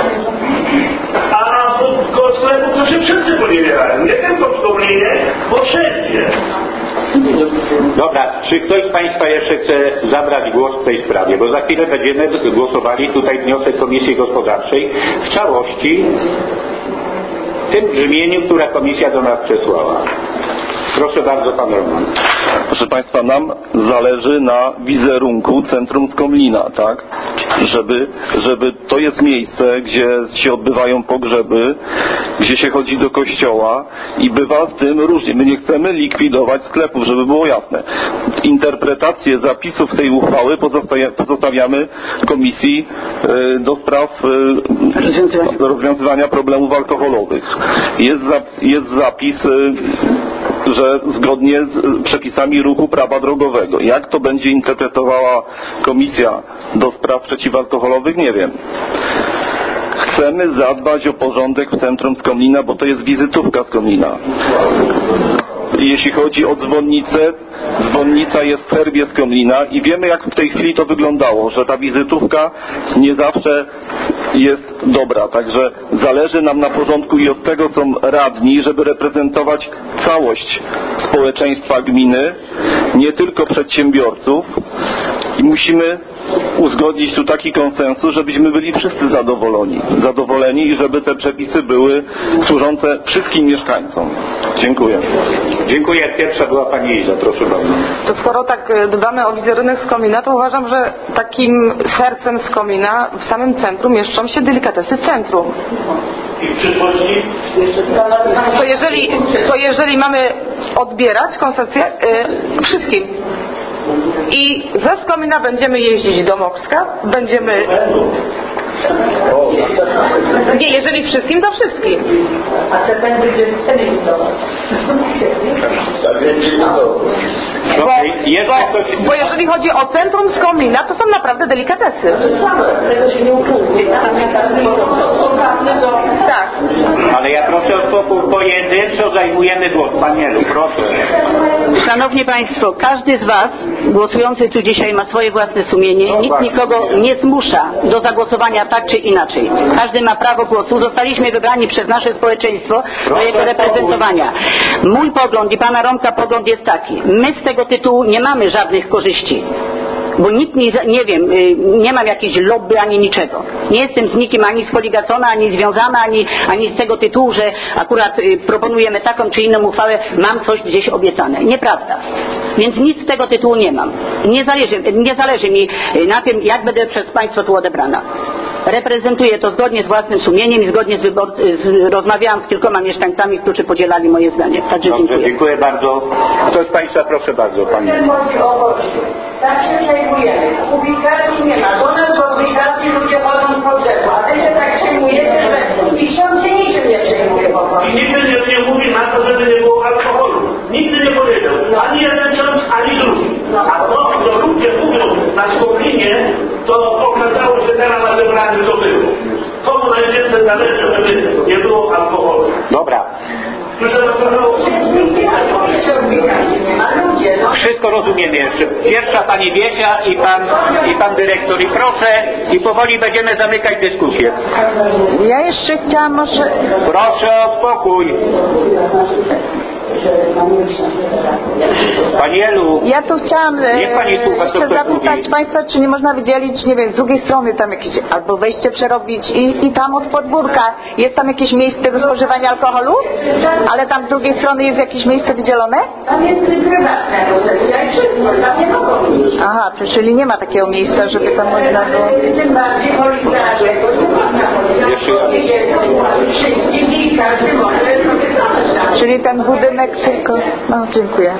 A po sklepu to się wszyscy poniewierają. Nie tylko w Koblinie, bo wszędzie. Dobra, czy ktoś z Państwa jeszcze chce zabrać głos w tej sprawie? Bo za chwilę będziemy głosowali tutaj wniosek Komisji Gospodarczej w całości w tym brzmieniu, które Komisja do nas przesłała. Proszę bardzo, pan Roman. Proszę Państwa, nam zależy na wizerunku Centrum Skomlina, tak? Żeby, żeby to jest miejsce, gdzie się odbywają pogrzeby, gdzie się chodzi do kościoła i bywa z tym różnie. My nie chcemy likwidować sklepów, żeby było jasne. Interpretację zapisów tej uchwały pozostawiamy Komisji do spraw rozwiązywania problemów alkoholowych. Jest, jest zapis, że zgodnie z przepisami ruchu prawa drogowego. Jak to będzie interpretowała Komisja do spraw przeciwalkoholowych, nie wiem. Chcemy zadbać o porządek w centrum Skomlina, bo to jest wizytówka Skomlina. Jeśli chodzi o dzwonnicę, dzwonnica jest w herbie Skomlina i wiemy, jak w tej chwili to wyglądało, że ta wizytówka nie zawsze jest dobra, także zależy nam na porządku i od tego są radni, żeby reprezentować całość społeczeństwa gminy, nie tylko przedsiębiorców i musimy uzgodnić tu taki konsensus, żebyśmy byli wszyscy zadowoleni. Zadowoleni i żeby te przepisy były służące wszystkim mieszkańcom. Dziękuję. Dziękuję. Pierwsza była pani Iza. Proszę bardzo. To skoro tak dbamy o wizerunek Skomina, to uważam, że takim sercem Skomina w samym centrum mieszczą się delikatesy centrum. I w przyszłości? To jeżeli, to jeżeli mamy odbierać koncesję y, wszystkim i ze Skomina będziemy jeździć do Mokska, będziemy... Nie, jeżeli wszystkim, to wszystkim. A co ten będzie telewizować? Bo, bo, bo jeżeli chodzi o centrum Skomina, to są naprawdę delikatesy. Tego się nie upłynie. Tak. Ale ja proszę o spokój. Pojedynczo zajmujemy głos. Panielu, proszę. Szanowni Państwo, każdy z Was głosujący tu dzisiaj ma swoje własne sumienie. Nikt nikogo nie zmusza do zagłosowania tak czy inaczej. Każdy ma prawo głosu. Zostaliśmy wybrani przez nasze społeczeństwo do jego reprezentowania. Mój pogląd i pana Romka pogląd jest taki. My z tego tytułu nie mamy żadnych korzyści. Bo nikt nie, nie wiem, nie mam jakiejś lobby ani niczego. Nie jestem z nikim ani skoligacona, ani związana, ani, ani z tego tytułu, że akurat proponujemy taką czy inną uchwałę, mam coś gdzieś obiecane. Nieprawda. Więc nic z tego tytułu nie mam. Nie zależy, nie zależy mi na tym, jak będę przez Państwo tu odebrana. Reprezentuję to zgodnie z własnym sumieniem i zgodnie z, wybor- z rozmawiałam z kilkoma mieszkańcami, którzy podzielali moje zdanie. Także Dobrze, dziękuję. dziękuję bardzo. Ktoś z Państwa, proszę bardzo, Pani. Tak się przejmujemy. Publikacji nie ma. Do nas do publikacji ludzie chodzą po drzewu. A wy się tak przejmujecie, że i ksiądz się niczym nie przejmuje po prostu. I nigdy nie, nie mówi na to, żeby nie było alkoholu. Nigdy nie powiedział. Ani jeden ksiądz, ani drugi. A to, co ludzie mówią na Skoplinie, to okazało się teraz na zebraniu, co było. Komu najwięcej zależy, żeby nie było alkoholu. Dobra. Wszystko rozumiemy jeszcze. Pierwsza Pani Wiesia i Pan, i pan Dyrektor. I proszę, i powoli będziemy zamykać dyskusję. Ja jeszcze chciałam może... Proszę o spokój. Pani Elu, ja tu chciałam e, niech pani słucha, jeszcze zapytać mówi. Państwa, czy nie można wydzielić, nie wiem, z drugiej strony tam jakieś, albo wejście przerobić i, i tam od podwórka jest tam jakieś miejsce do spożywania alkoholu? Ale tam z drugiej strony jest jakieś miejsce wydzielone? Tam jest prywatne, jak wszystko, tam nie mogą iść. Aha, czyli nie ma takiego miejsca, żeby tam można było... Tym bardziej policja, że to nie można powiedzieć. Wszystkim i każdy może sobie sam. Czyli ten budynek tylko... No, dziękuję.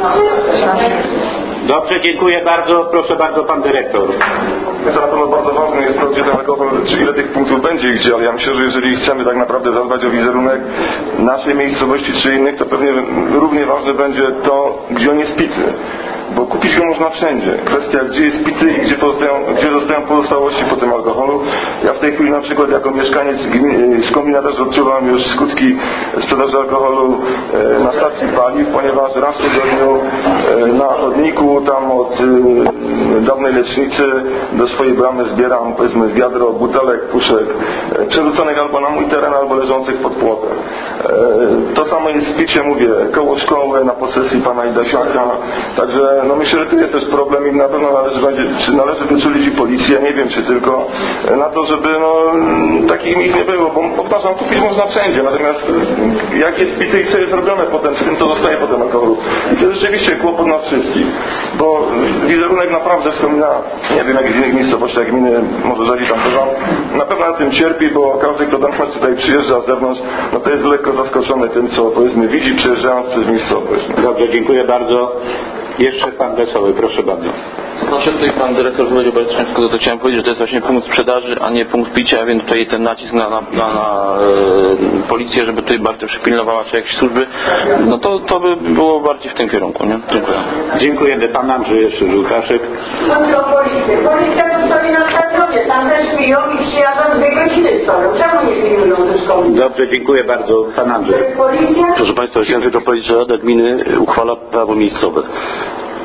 Dobrze, dziękuję bardzo. Proszę bardzo, Pan Dyrektor. To na pewno bardzo ważne jest to, gdzie ten alkohol, czy ile tych punktów będzie i gdzie, ale ja myślę, że jeżeli chcemy tak naprawdę zadbać o wizerunek naszej miejscowości czy innych, to pewnie równie ważne będzie to, gdzie on jest pity. Bo kupić go można wszędzie. Kwestia, gdzie jest pity i gdzie, pozostają, gdzie zostają pozostałości po tym alkoholu. Ja w tej chwili na przykład jako mieszkaniec Skomina też odczuwam już skutki sprzedaży alkoholu na stacji paliw, ponieważ raz w tygodniu na chodniku tam od dawnej lecznicy do swojej bramy zbieram powiedzmy wiadro butelek, puszek przerzuconych albo na mój teren, albo leżących pod płotem. To samo jest w picie, mówię, koło szkoły, na posesji pana Idasiaka. Także no myślę, że tu jest też problem i na pewno należy, będzie, czy należy wyczulić i policję, nie wiem czy tylko na to, żeby no, takich miejsc nie było, bo powtarzam, kupić można wszędzie, natomiast jak jest pity i co jest robione potem z tym, co zostaje po tym alkoholu. I to jest rzeczywiście kłopot nas wszystkich, bo wizerunek naprawdę wspomina, nie wiem jak w innych miejscowościach gminy, może rzadziej tam bywam, na pewno na tym cierpi, bo każdy, kto do nas tutaj przyjeżdża z zewnątrz, no to jest lekko zaskoczony tym, co powiedzmy widzi, przejeżdżając przez miejscowość. Dobrze, dziękuję bardzo. Jeszcze Pan Wesoły, proszę bardzo. Znaczy tutaj Pan Dyrektor powiedział bardzo często, to chciałem powiedzieć, że to jest właśnie punkt sprzedaży, a nie punkt picia, więc tutaj ten nacisk na, na, na, na e, policję, żeby tutaj bardziej przypilnowała czy jakieś służby, no to, to by było bardziej w tym kierunku, nie? Dziękuję. Dziękujemy. Pan Andrzej jeszcze Żółtaszek. Chodzi o policję. Policja tu stoi na stadionie, tam też piją i przyjadą dwie godziny stoją. Czemu nie pilnują ze szkoły? Dobrze, dziękuję bardzo. Pan Andrzej. Proszę Państwa, chciałem tylko powiedzieć, że Rada Gminy uchwala prawo miejscowe.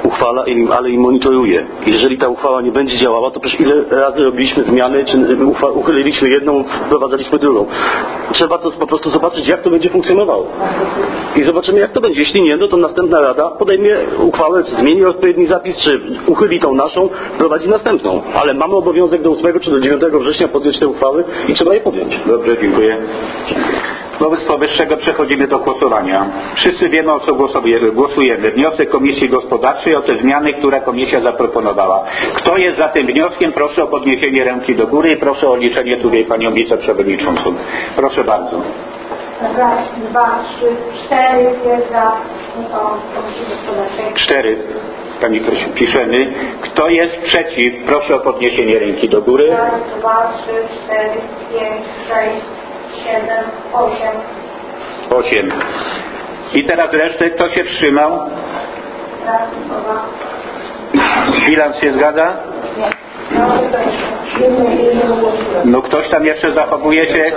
uchwala, ale i monitoruje. Jeżeli ta uchwała nie będzie działała, to przecież ile razy robiliśmy zmiany, czy uchyliliśmy jedną, wprowadzaliśmy drugą. Trzeba to po prostu zobaczyć, jak to będzie funkcjonowało. I zobaczymy, jak to będzie. Jeśli nie, no to następna Rada podejmie uchwałę, czy zmieni odpowiedni zapis, czy uchyli tą naszą, prowadzi następną. Ale mamy obowiązek do ósmego czy do dziewiątego września podjąć te uchwały i trzeba je podjąć. Dobrze, dziękuję. Wobec powyższego przechodzimy do głosowania. Wszyscy wiemy, o co głosujemy. Wniosek Komisji Gospodarczej o te zmiany, które Komisja zaproponowała. Kto jest za tym wnioskiem? Proszę o podniesienie ręki do góry i proszę o liczenie tutaj Panią Wiceprzewodniczącą. Proszę bardzo. Raz, dwa, trzy, cztery jest za Komisji Gospodarczej. Cztery. Pani Krysiu, piszemy. Kto jest przeciw? Proszę o podniesienie ręki do góry. Raz, dwa, trzy, cztery, pięć, sześć, siedem, osiem. Osiem. I teraz resztę. Kto się wstrzymał? Raz, dwa. Bilans się zgadza? Nie. No ktoś tam jeszcze zachowuje się?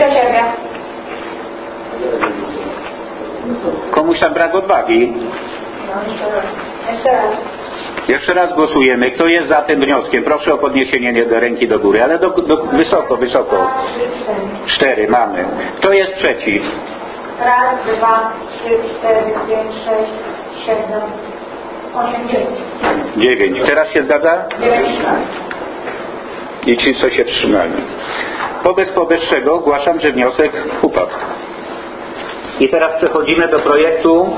Komuś tam brak odwagi. Jeszcze raz. Jeszcze raz głosujemy. Kto jest za tym wnioskiem? Proszę o podniesienie ręki do góry, ale do, do, wysoko, wysoko. Cztery mamy. Kto jest przeciw? Raz, dwa, trzy, cztery, pięć, sześć, siedem, osiem, dziewięć. Dziewięć. Teraz się zgadza? Dziewięć. I ci, co się wstrzymali. Wobec powyższego ogłaszam, że wniosek upadł. I teraz przechodzimy do projektu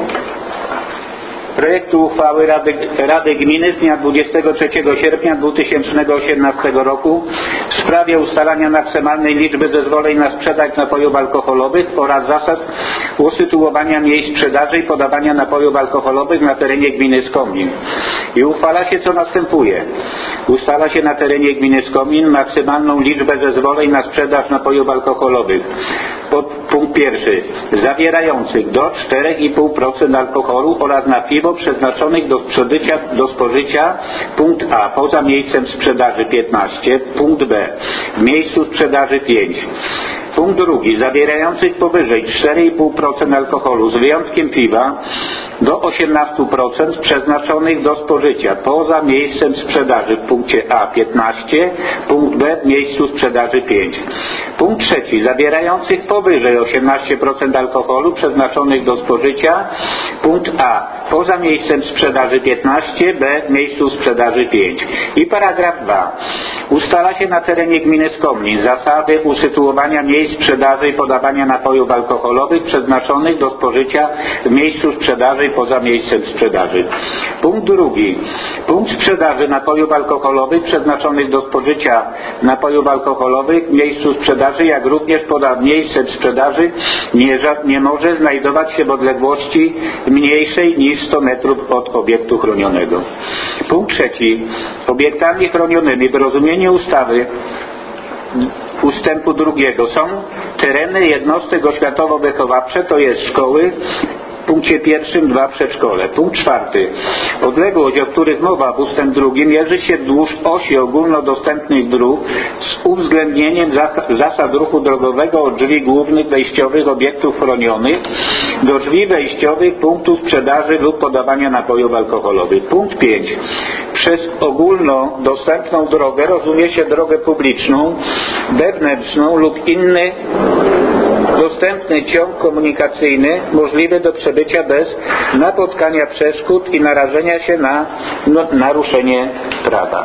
projektu uchwały Rady, Rady Gminy z dnia dwudziestego trzeciego sierpnia dwa tysiące osiemnastego roku w sprawie ustalania maksymalnej liczby zezwoleń na sprzedaż napojów alkoholowych oraz zasad usytuowania miejsc sprzedaży i podawania napojów alkoholowych na terenie gminy Skomin. I uchwala się, co następuje. Ustala się na terenie gminy Skomin maksymalną liczbę zezwoleń na sprzedaż napojów alkoholowych. Pod punkt pierwszy. Zawierających do cztery i pół procent alkoholu oraz na piwo przeznaczonych do spożycia, do spożycia. Punkt A. Poza miejscem sprzedaży piętnaście. Punkt B. W miejscu sprzedaży pięć. Punkt drugi. Zawierających powyżej cztery i pół procent alkoholu z wyjątkiem piwa do osiemnaście procent przeznaczonych do spożycia poza miejscem sprzedaży w punkcie A piętnaście. Punkt B. W miejscu sprzedaży pięć. Punkt trzeci. Zawierających powyżej osiemnaście procent alkoholu przeznaczonych do spożycia. Punkt A. Poza miejscem sprzedaży piętnaście. B. W miejscu sprzedaży pięć. I paragraf dwa. Ustala się na terenie gminy Skomlin zasady usytuowania miejsc sprzedaży i podawania napojów alkoholowych przeznaczonych do spożycia w miejscu sprzedaży i poza miejscem sprzedaży. Punkt drugi. Punkt sprzedaży napojów alkoholowych przeznaczonych do spożycia napojów alkoholowych w miejscu sprzedaży, jak również poza miejscem sprzedaży nie, nie może znajdować się w odległości mniejszej niż sto metrów od obiektu chronionego. Punkt trzeci. Obiektami chronionymi w rozumieniu ustawy ustępu drugiego są tereny jednostek oświatowo-wychowawcze, to jest szkoły, w punkcie pierwszym dwa przedszkole. Punkt czwarty. Odległość, o których mowa w ustęp drugim, mierzy się wzdłuż osi ogólnodostępnych dróg z uwzględnieniem zasad ruchu drogowego od drzwi głównych wejściowych obiektów chronionych do drzwi wejściowych punktu sprzedaży lub podawania napojów alkoholowych. Punkt pięć. Przez ogólnodostępną drogę rozumie się drogę publiczną, wewnętrzną lub inny dostępny ciąg komunikacyjny możliwy do przebycia bez napotkania przeszkód i narażenia się na no, naruszenie prawa.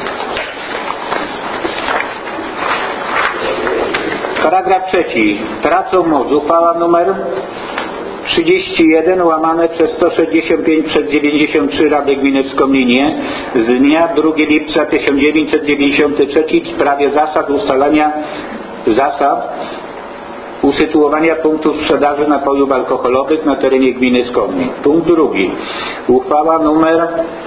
Paragraf trzeci. Pracą moc. Uchwała numer trzydzieści jeden łamane przez sto sześćdziesiąt pięć przez dziewięćdziesiąt trzy Rady Gminy w Skominie z dnia drugiego lipca tysiąc dziewięćset dziewięćdziesiątego trzeciego w sprawie zasad ustalania zasad usytuowania punktów sprzedaży napojów alkoholowych na terenie gminy Skomin. Punkt drugi. Uchwała numer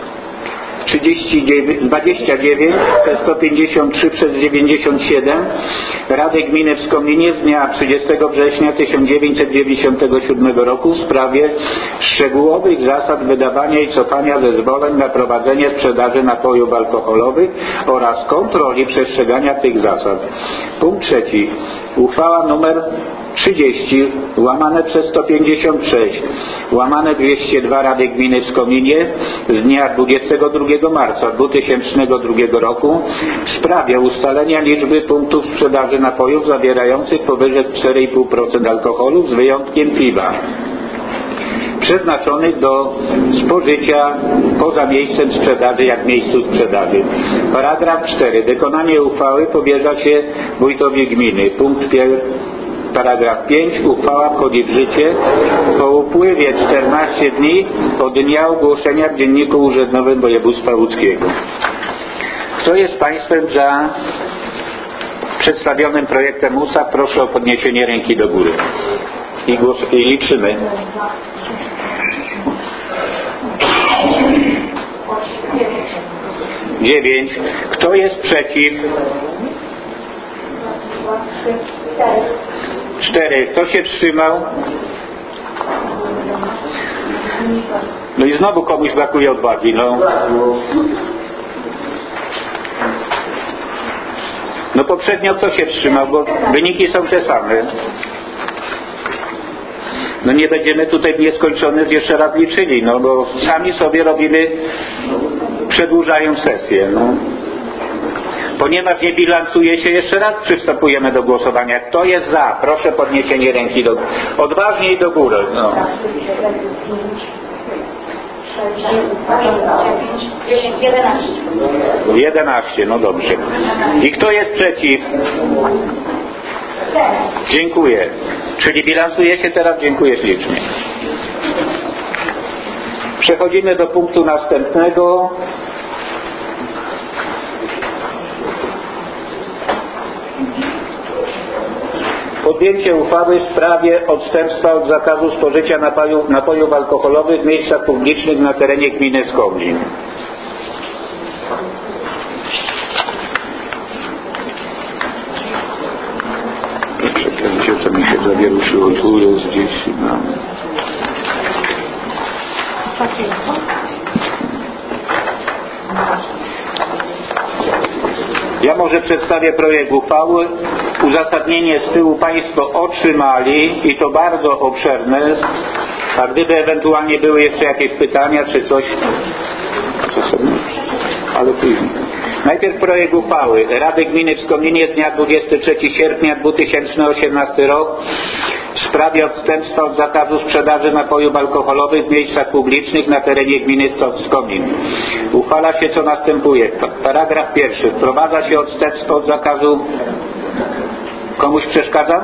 dwadzieścia dziewięć przez sto pięćdziesiąt trzy przez dziewięćdziesiąt siedem Rady Gminy w Skominie z dnia trzydziestego września tysiąc dziewięćset dziewięćdziesiątego siódmego roku w sprawie szczegółowych zasad wydawania i cofania zezwoleń na prowadzenie sprzedaży napojów alkoholowych oraz kontroli przestrzegania tych zasad. Punkt trzeci. Uchwała numer trzydzieści łamane przez sto pięćdziesiąt sześć łamane dwieście dwa Rady Gminy w Skominie z dnia dwudziestego drugiego marca dwa tysiące drugiego roku w sprawie ustalenia liczby punktów sprzedaży napojów zawierających powyżej cztery i pół procent alkoholu z wyjątkiem piwa przeznaczonych do spożycia poza miejscem sprzedaży jak miejscu sprzedaży. Paragraf cztery. Wykonanie uchwały powierza się wójtowi gminy. Punkt pierwszy. Paragraf pięć. Uchwała wchodzi w życie po upływie czternastu dni od dnia ogłoszenia w Dzienniku Urzędowym Województwa Łódzkiego. Kto jest Państwem za przedstawionym projektem ustaw? Proszę o podniesienie ręki do góry. I, głos, i liczymy. Dziewięć. Kto jest przeciw? Cztery. Kto się wstrzymał? No i znowu komuś brakuje odwagi. No, no poprzednio kto się wstrzymał? Bo wyniki są te same. No nie będziemy tutaj w nieskończoność jeszcze raz liczyli, no bo sami sobie robimy, przedłużają sesję. No. Ponieważ nie bilansuje się, jeszcze raz przystępujemy do głosowania. Kto jest za? Proszę podniesienie ręki do, odważniej do góry. No. jedenaście, no dobrze. I kto jest przeciw? Dziękuję. Czyli bilansuje się teraz? Dziękuję ślicznie. Przechodzimy do punktu następnego. Podjęcie uchwały w sprawie odstępstwa od zakazu spożycia napojów, napojów alkoholowych w miejscach publicznych na terenie gminy Skomlin. Czekajcie, co mi się zawieruszyło. Tu jest gdzieś. No. Ja może przedstawię projekt uchwały. Uzasadnienie z tyłu Państwo otrzymali i to bardzo obszerne. A gdyby ewentualnie były jeszcze jakieś pytania czy coś, ale później. Najpierw projekt uchwały Rady Gminy w Skominie z dnia dwudziestego trzeciego sierpnia dwa tysiące osiemnastego roku w sprawie odstępstwa od zakazu sprzedaży napojów alkoholowych w miejscach publicznych na terenie gminy Skomin. Uchwala się co następuje. Paragraf pierwszy. Wprowadza się odstępstwo od zakazu. Komuś przeszkadza?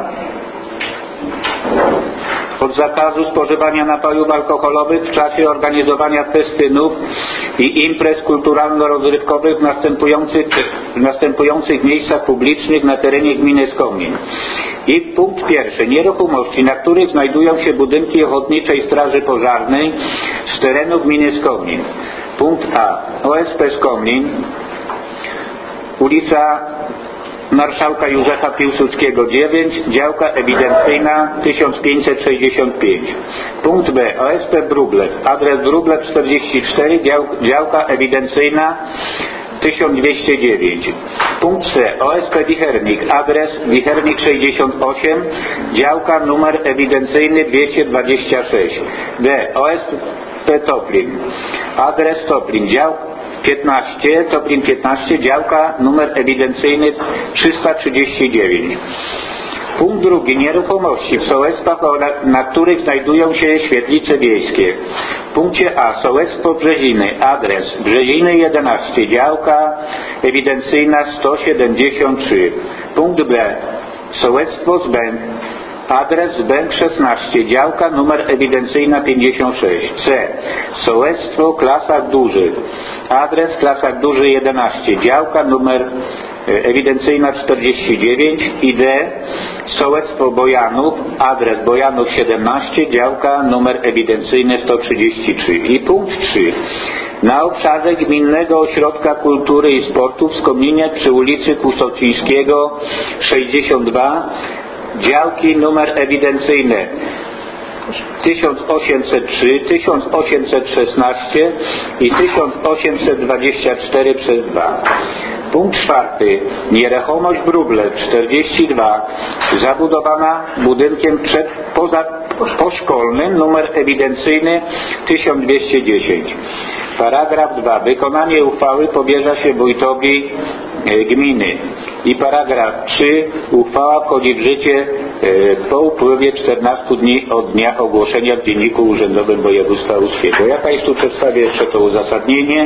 Od zakazu spożywania napojów alkoholowych w czasie organizowania festynów i imprez kulturalno-rozrywkowych w następujących, w następujących miejscach publicznych na terenie gminy Skomin. I punkt pierwszy. Nieruchomości, na których znajdują się budynki Ochotniczej Straży Pożarnej z terenu gminy Skomin. Punkt A. O S P Skomin, ulica Marszałka Józefa Piłsudskiego dziewięć, działka ewidencyjna tysiąc pięćset sześćdziesiąt pięć. Punkt B. O S P Wróblew, adres Wróblew czterdzieści cztery, dział, działka ewidencyjna tysiąc dwieście dziewięć. Punkt C. O S P Wichernik, adres Wichernik sześćdziesiąt osiem, działka numer ewidencyjny dwieście dwadzieścia sześć. D. O S P Toplin, adres Toplin, działka piętnaście, Toplin piętnaście, działka numer ewidencyjny trzysta trzydzieści dziewięć. Punkt drugi. Nieruchomości w sołectwach, na których znajdują się świetlice wiejskie. W punkcie A. Sołectwo Brzeziny, adres Brzeziny jedenaście, działka ewidencyjna sto siedemdziesiąt trzy. Punkt B. Sołectwo Zbęk, adres Zbęk szesnaście, działka numer ewidencyjna pięćdziesiąt sześć. C. Sołectwo Klasach Dużych, adres Klasach Duży jedenaście, działka numer ewidencyjna czterdzieści dziewięć. I D. Sołectwo Bojanów, adres Bojanów siedemnaście, działka numer ewidencyjny sto trzydzieści trzy. I punkt trzy. Na obszarze Gminnego Ośrodka Kultury i Sportu w Skominie przy ulicy Kusocińskiego sześćdziesiąt dwa, działki numer ewidencyjny tysiąc osiemset trzy, tysiąc osiemset szesnaście i tysiąc osiemset dwadzieścia cztery przez dwa. Punkt czwarty. Nieruchomość Wróblew czterdzieści dwa, zabudowana budynkiem przed, poza, poszkolnym, numer ewidencyjny tysiąc dwieście dziesięć. Paragraf dwa. Wykonanie uchwały powierza się wójtowi e, gminy. I paragraf trzy. Uchwała wchodzi w życie e, po upływie czternastu dni od dnia ogłoszenia w Dzienniku Urzędowym Województwa Łódzkiego. Ja Państwu przedstawię jeszcze to uzasadnienie.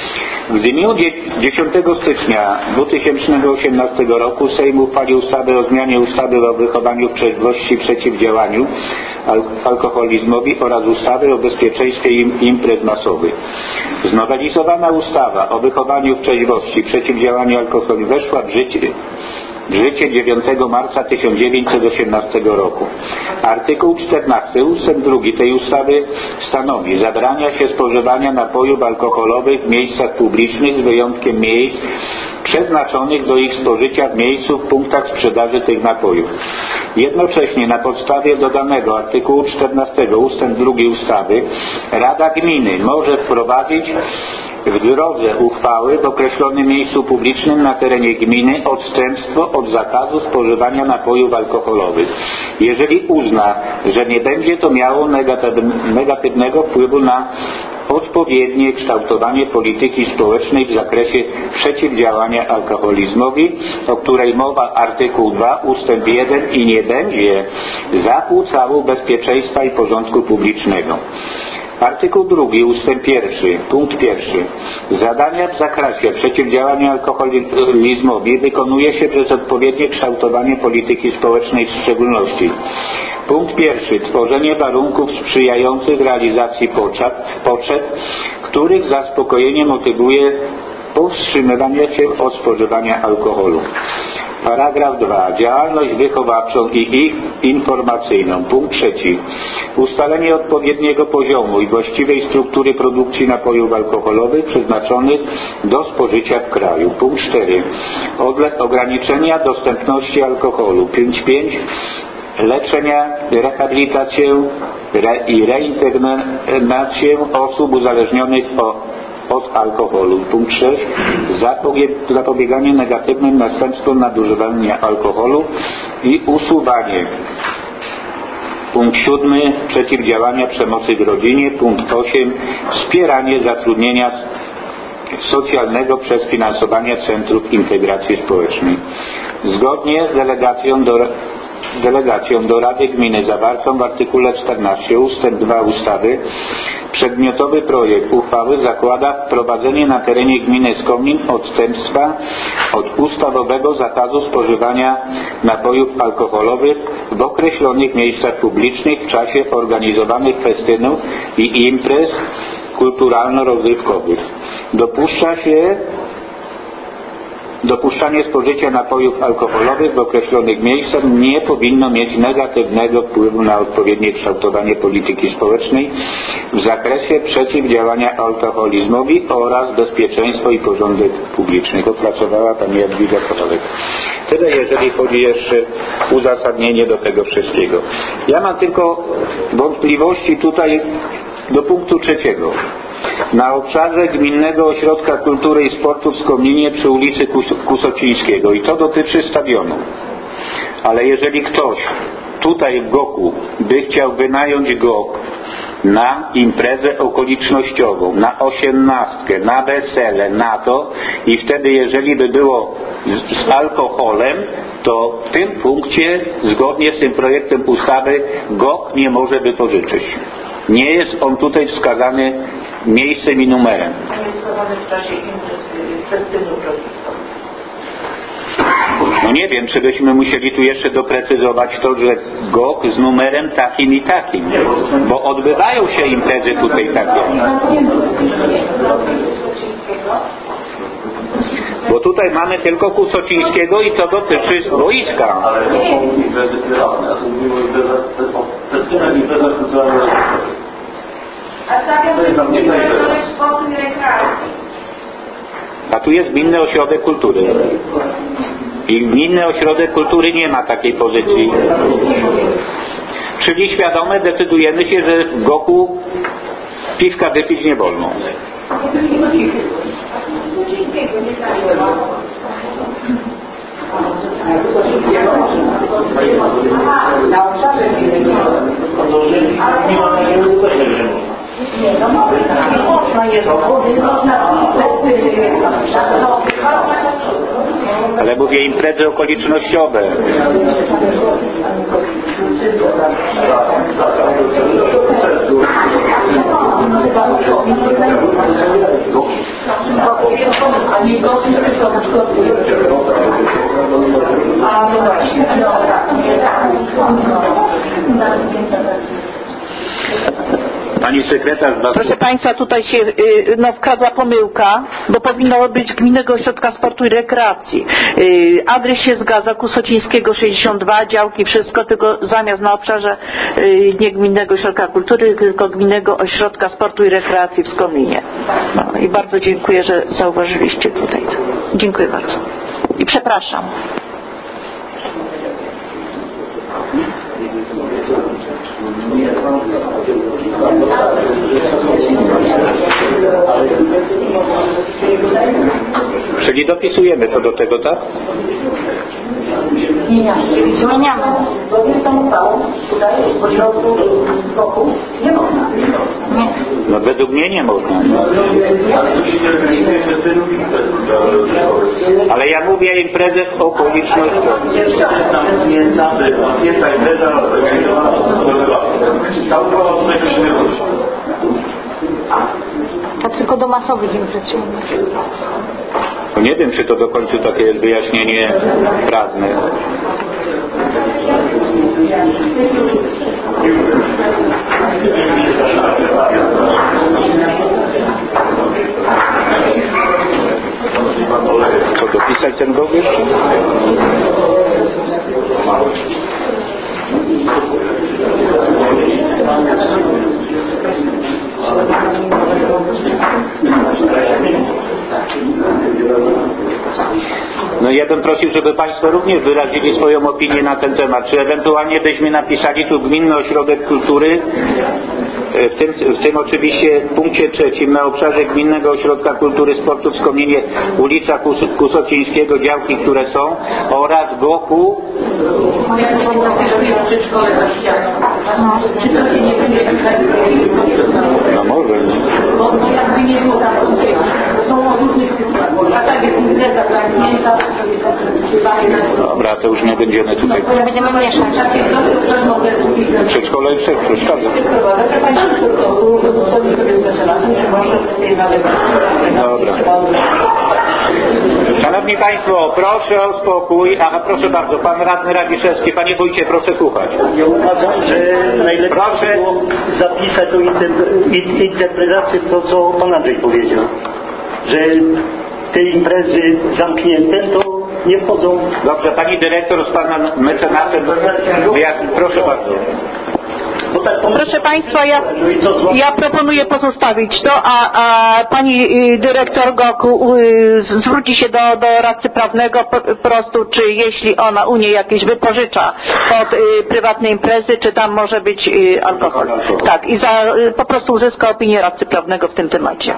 W dniu dziesiątego stycznia dwa tysiące osiemnastego roku Sejm uchwalił ustawę o zmianie ustawy o wychowaniu w trzeźwości i przeciwdziałaniu alkoholizmowi oraz ustawy o bezpieczeństwie imprez masowych. Znowelizowana ustawa o wychowaniu w trzeźwości i przeciwdziałaniu alkoholowi weszła w życie w życie dziewiątego marca tysiąc dziewięćset osiemnastego roku. Artykuł czternasty ustęp drugi tej ustawy stanowi: zabrania się spożywania napojów alkoholowych w miejscach publicznych z wyjątkiem miejsc przeznaczonych do ich spożycia w miejscu w punktach sprzedaży tych napojów. Jednocześnie na podstawie dodanego artykułu czternastego ustęp drugi ustawy Rada Gminy może wprowadzić w drodze uchwały w określonym miejscu publicznym na terenie gminy odstępstwo od zakazu spożywania napojów alkoholowych, jeżeli uzna, że nie będzie to miało negatywnego wpływu na odpowiednie kształtowanie polityki społecznej w zakresie przeciwdziałania alkoholizmowi, o której mowa artykuł dwa ustęp jeden i nie będzie zakłócało bezpieczeństwa i porządku publicznego. Artykuł drugi ustęp pierwszy, punkt pierwszy. Zadania w zakresie przeciwdziałania alkoholizmowi wykonuje się przez odpowiednie kształtowanie polityki społecznej, w szczególności punkt pierwszy. Tworzenie warunków sprzyjających realizacji potrzeb, których zaspokojenie motywuje powstrzymywanie się od spożywania alkoholu. Paragraf dwa. Działalność wychowawczą i informacyjną. Punkt trzeci. Ustalenie odpowiedniego poziomu i właściwej struktury produkcji napojów alkoholowych przeznaczonych do spożycia w kraju. Punkt cztery. Ograniczenia dostępności alkoholu. Punkt pięć. Leczenia, rehabilitację i reintegrację osób uzależnionych od od alkoholu. Punkt sześć. Zapobieganie negatywnym następstwom nadużywania alkoholu i usuwanie. Punkt siódmy. Przeciwdziałania przemocy w rodzinie. Punkt osiem. Wspieranie zatrudnienia socjalnego przez finansowanie centrów integracji społecznej. Zgodnie z delegacją do delegacją do Rady Gminy zawartą w artykule czternastym ustęp dwa ustawy przedmiotowy projekt uchwały zakłada wprowadzenie na terenie gminy Skomin odstępstwa od ustawowego zakazu spożywania napojów alkoholowych w określonych miejscach publicznych w czasie organizowanych festynów i imprez kulturalno-rozrywkowych. Dopuszcza się Dopuszczanie spożycia napojów alkoholowych w określonych miejscach nie powinno mieć negatywnego wpływu na odpowiednie kształtowanie polityki społecznej w zakresie przeciwdziałania alkoholizmowi oraz bezpieczeństwo i porządek publiczny. Opracowała pani Jadwiga Kowalek. Tyle, jeżeli chodzi jeszcze o uzasadnienie do tego wszystkiego. Ja mam tylko wątpliwości tutaj do punktu trzeciego. Na obszarze Gminnego Ośrodka Kultury i Sportu w Skomlinie przy ulicy Kusocińskiego, i to dotyczy stadionu. Ale jeżeli ktoś tutaj w Goku by chciał wynająć Gok na imprezę okolicznościową, na osiemnastkę, na wesele, na to, i wtedy jeżeli by było z, z alkoholem, to w tym punkcie zgodnie z tym projektem ustawy Gok nie może wypożyczyć. Nie jest on tutaj wskazany miejscem i numerem. Nie jest wskazany w czasie imprez, festynów rozrywkowych. No nie wiem, czy byśmy musieli tu jeszcze doprecyzować to, że Gok z numerem takim i takim, bo odbywają się imprezy tutaj takie. Bo tutaj mamy tylko Kusocińskiego i to dotyczy boiska. Ale to są imprezy prywatne, a to mówimy o festynach i imprezach kulturalnych. A stawiam się sportu i rekreacji. A tu jest Gminny Ośrodek Kultury. I Gminny Ośrodek Kultury nie ma takiej pozycji. Czyli świadome decydujemy się, że w Goku piwka wypić nie wolno. A Kusocińskiego nie Na obszarze gminy. Nie ma takiego uwagi, że nie, no można, nie można. Ale mówię imprezy okolicznościowe. Pani sekretarz... Proszę Państwa, tutaj się y, no, wkradła pomyłka, bo powinno być Gminnego Ośrodka Sportu i Rekreacji. Y, adres się zgadza, Kusocińskiego sześćdziesiąt dwa, działki, wszystko, tylko zamiast na obszarze y, nie Gminnego Ośrodka Kultury, tylko Gminnego Ośrodka Sportu i Rekreacji w Skominie. No, i bardzo dziękuję, że zauważyliście tutaj. Dziękuję bardzo. I przepraszam. Czyli dopisujemy to do tego, tak? Zmieniamy. Bo jest tam uchwałą, tutaj w ośrodku wokół nie można. Nie. No według mnie nie można. Ale ja mówię imprezę okolicznościową. To tylko do masowych imprez. No nie wiem, czy to do końca takie jest wyjaśnienie prawne. Co, dopisać ten gołysz? No ja bym prosił, żeby Państwo również wyrazili swoją opinię na ten temat. Czy ewentualnie byśmy napisali tu Gminny Ośrodek Kultury, w tym, w tym oczywiście punkcie trzecim na obszarze Gminnego Ośrodka Kultury Sportu w Skominie ulica Kus, Kusocińskiego, działki, które są, oraz wokół no może bo jakby nie było tam rozdziału. Są różnych a tak jest impreza zamknięta, dobra, to już nie będziemy tutaj. Nie będziemy mieszać. Przedszkole i przeszkadza. Dobra. Szanowni Państwo, proszę o spokój. Aha, proszę bardzo, Pan Radny Radziszewski. Panie Wójcie, proszę słuchać. Ja uważam, że najlepiej proszę było zapisać tą interpretację to, co Pan Andrzej powiedział. Że te imprezy zamknięte to nie wchodzą. Dobrze, Pani Dyrektor z Panem Mecenasem. Proszę bardzo. Proszę Państwa, ja, ja proponuję pozostawić to, a, a Pani Dyrektor Goku zwróci się do, do radcy prawnego po prostu, czy jeśli ona u niej jakieś wypożycza pod y, prywatne imprezy, czy tam może być y, alkohol. Tak, i za, y, po prostu uzyska opinię radcy prawnego w tym temacie.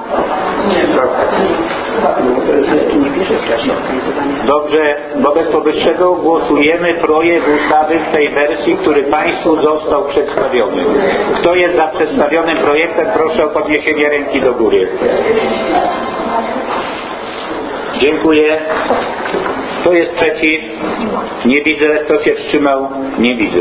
Dobrze, wobec powyższego głosujemy projekt ustawy w tej wersji, który Państwu został przedstawiony. Kto jest za przedstawionym projektem, proszę o podniesienie ręki do góry. Dziękuję. Kto jest przeciw? Nie widzę. Kto się wstrzymał? Nie widzę.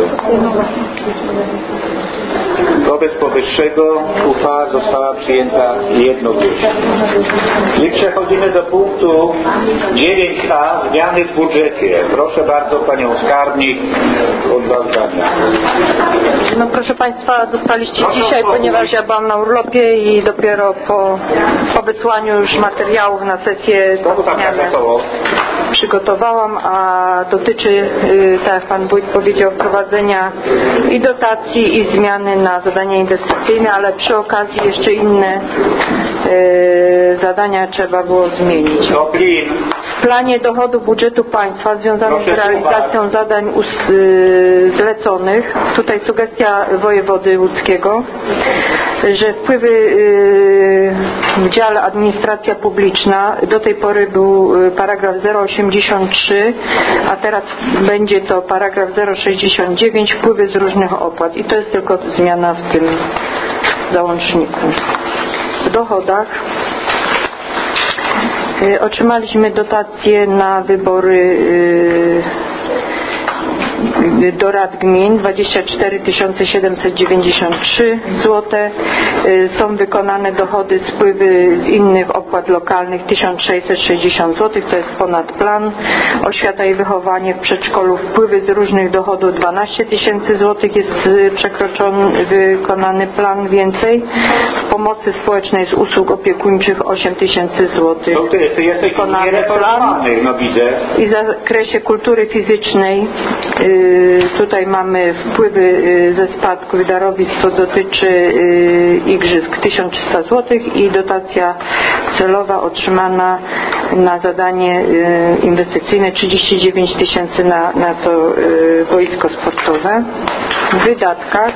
Wobec powyższego uchwała została przyjęta jednogłośnie. I przechodzimy do punktu dziewięć a. Zmiany w budżecie. Proszę bardzo Panią Skarbnik o dwa zdania. No proszę Państwa, dostaliście dzisiaj, ponieważ ja byłam na urlopie i dopiero po, po wysłaniu już materiałów na sesję zmiany przygotowałam, a dotyczy, tak jak Pan Wójt powiedział, wprowadzenia i dotacji i zmiany na zadania inwestycyjne, ale przy okazji jeszcze inne y, zadania trzeba było zmienić. planie dochodu budżetu państwa związanych z realizacją zadań us- y, zleconych, tutaj sugestia wojewody łódzkiego, że wpływy y, w dziale administracja publiczna, do tej pory był paragraf zero osiemdziesiąt trzy, a teraz będzie to paragraf zero sześćdziesiąt dziewięć, wpływy z różnych opłat i to jest tylko zmiana w tym załączniku. W dochodach y, otrzymaliśmy dotacje na wybory y, do rad gmin dwadzieścia cztery tysiące siedemset dziewięćdziesiąt trzy złote. Są wykonane dochody z wpływy z innych opłat lokalnych tysiąc sześćset sześćdziesiąt złotych, to jest ponad plan. Oświata i wychowanie w przedszkolu, wpływy z różnych dochodów dwanaście tysięcy złotych, jest przekroczony, wykonany plan więcej. W pomocy społecznej z usług opiekuńczych osiem tysięcy złotych. To ty, ty jesteś niereformowany, no widzę. I w zakresie kultury fizycznej tutaj mamy wpływy ze spadków i darowizn, co dotyczy igrzysk tysiąc trzysta złotych i dotacja celowa otrzymana na zadanie inwestycyjne trzydzieści dziewięć tysięcy na, na to boisko sportowe. W wydatkach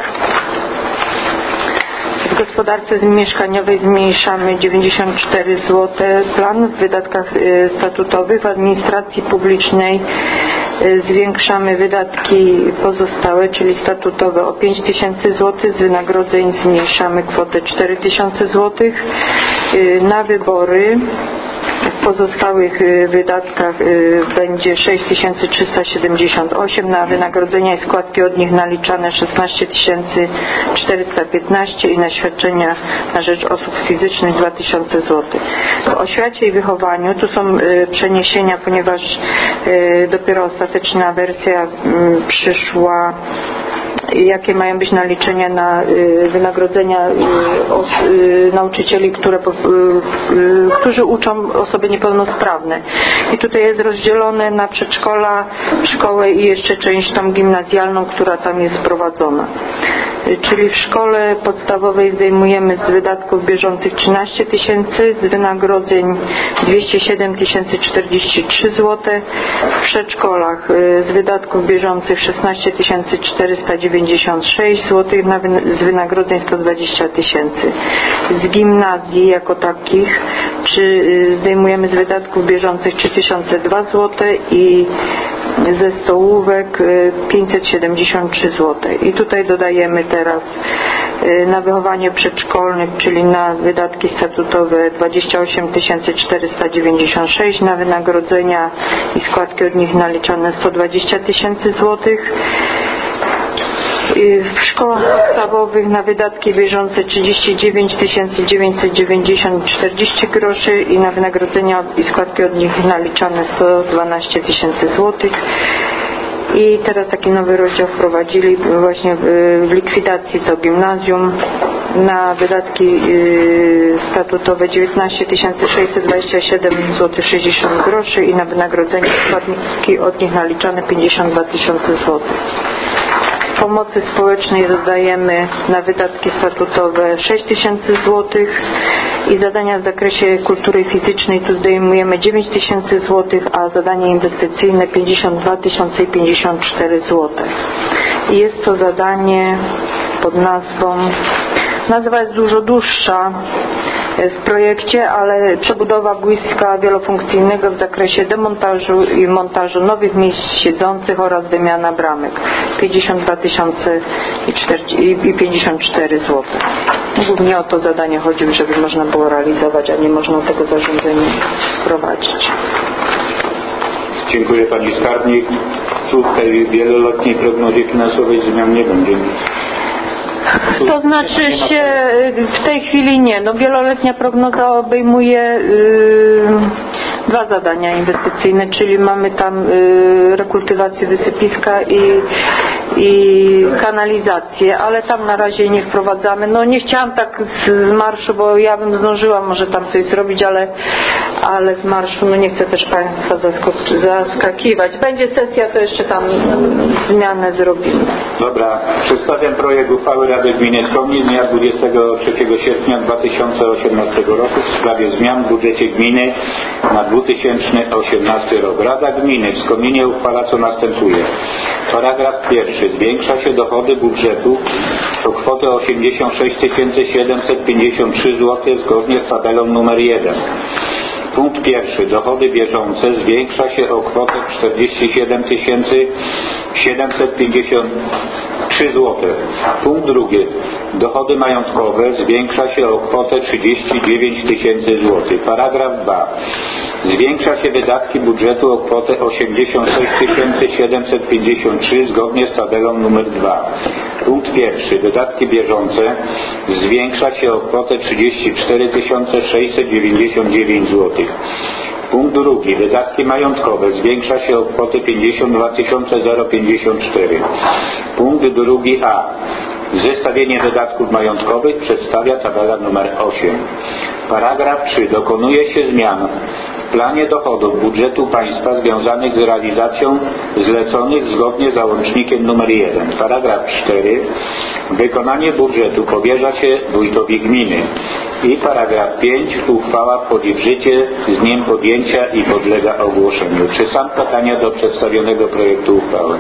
w gospodarce mieszkaniowej zmniejszamy dziewięćdziesiąt cztery złote plan, w wydatkach statutowych w administracji publicznej zwiększamy wydatki pozostałe, czyli statutowe o pięć tysięcy złotych, z wynagrodzeń zmniejszamy kwotę cztery tysiące złotych. Na wybory w pozostałych wydatkach będzie sześć tysięcy trzysta siedemdziesiąt osiem, na wynagrodzenia i składki od nich naliczane szesnaście tysięcy czterysta piętnaście i na świadczenia na rzecz osób fizycznych dwa tysiące złotych. W oświacie i wychowaniu tu są przeniesienia, ponieważ dopiero ostateczna wersja przyszła, jakie mają być naliczenia na y, wynagrodzenia y, os, y, nauczycieli, które, y, y, którzy uczą osoby niepełnosprawne. I tutaj jest rozdzielone na przedszkola, szkołę i jeszcze część tam gimnazjalną, która tam jest prowadzona. Y, czyli w szkole podstawowej zdejmujemy z wydatków bieżących trzynaście tysięcy, z wynagrodzeń dwieście siedem tysięcy czterdzieści trzy złote. W przedszkolach y, z wydatków bieżących szesnaście tysięcy czterysta dziewięćdziesiąt sześć złotych, z wynagrodzeń sto dwadzieścia tysięcy. Z gimnazji jako takich czy zdejmujemy z wydatków bieżących trzy tysiące dwa złote i ze stołówek pięćset siedemdziesiąt trzy złote. I tutaj dodajemy teraz na wychowanie przedszkolnych, czyli na wydatki statutowe dwadzieścia osiem tysięcy czterysta dziewięćdziesiąt sześć, na wynagrodzenia i składki od nich naliczane sto dwadzieścia tysięcy złotych. W szkołach podstawowych na wydatki bieżące trzydzieści dziewięć tysięcy dziewięćset dziewięćdziesiąt czterdzieści groszy i na wynagrodzenia i składki od nich naliczane sto dwanaście tysięcy złotych. I teraz taki nowy rozdział wprowadzili właśnie w likwidacji to gimnazjum na wydatki statutowe dziewiętnaście tysięcy sześćset dwadzieścia siedem złotych sześćdziesiąt groszy i na wynagrodzenie składki od nich naliczane pięćdziesiąt dwa tysiące złotych. Pomocy społecznej dodajemy na wydatki statutowe sześć tysięcy złotych i zadania w zakresie kultury fizycznej tu zdejmujemy dziewięć tysięcy złotych, a zadanie inwestycyjne pięćdziesiąt dwa tysiące pięćdziesiąt cztery złote. I jest to zadanie pod nazwą, nazwa jest dużo dłuższa w projekcie, ale przebudowa boiska wielofunkcyjnego w zakresie demontażu i montażu nowych miejsc siedzących oraz wymiana bramek pięćdziesiąt dwa tysiące i pięćdziesiąt cztery złote. Głównie o to zadanie chodzi, żeby można było realizować, a nie można tego zarządzenia wprowadzić. Dziękuję Pani Skarbnik. Tu w tej wieloletniej prognozie finansowej zmian nie będzie. To znaczy się w tej chwili nie. No, wieloletnia prognoza obejmuje yy, dwa zadania inwestycyjne, czyli mamy tam yy, rekultywację wysypiska i i kanalizację, ale tam na razie nie wprowadzamy. No nie chciałam tak z marszu, bo ja bym zdążyła może tam coś zrobić, ale, ale z marszu no nie chcę też Państwa zaskakiwać. Będzie sesja, to jeszcze tam zmianę zrobimy. Dobra, przedstawiam projekt uchwały Rady Gminy Skomin z dnia dwudziestego trzeciego sierpnia dwa tysiące osiemnastego roku w sprawie zmian w budżecie gminy na dwa tysiące osiemnasty rok. Rada Gminy w Skominie uchwala co następuje. Paragraf pierwszy. Zwiększa się dochody budżetu o kwotę osiemdziesiąt sześć tysięcy siedemset pięćdziesiąt trzy złote zgodnie z tabelą numer jeden. Punkt pierwszy. Dochody bieżące zwiększa się o kwotę czterdzieści siedem tysięcy siedemset pięćdziesiąt trzy złote. Punkt drugi. Dochody majątkowe zwiększa się o kwotę trzydzieści dziewięć tysięcy złotych. Paragraf dwa. Zwiększa się wydatki budżetu o kwotę osiemdziesiąt sześć tysięcy siedemset pięćdziesiąt trzy zgodnie z tabelą numer dwa. Punkt pierwszy. Wydatki bieżące zwiększa się o kwotę trzydzieści cztery tysiące sześćset dziewięćdziesiąt dziewięć złotych. Punkt drugi. Wydatki majątkowe zwiększa się o kwotę pięćdziesiąt dwa tysiące pięćdziesiąt cztery. Punkt drugi A. Zestawienie wydatków majątkowych przedstawia tabela numer osiem. Paragraf trzy. Dokonuje się zmian w planie dochodów budżetu państwa związanych z realizacją zleconych zgodnie z załącznikiem numer jeden. Paragraf cztery. Wykonanie budżetu powierza się wójtowi gminy. I paragraf pięć. Uchwała wchodzi w życie z dniem podjęcia i podlega ogłoszeniu. Czy są pytania do przedstawionego projektu uchwały?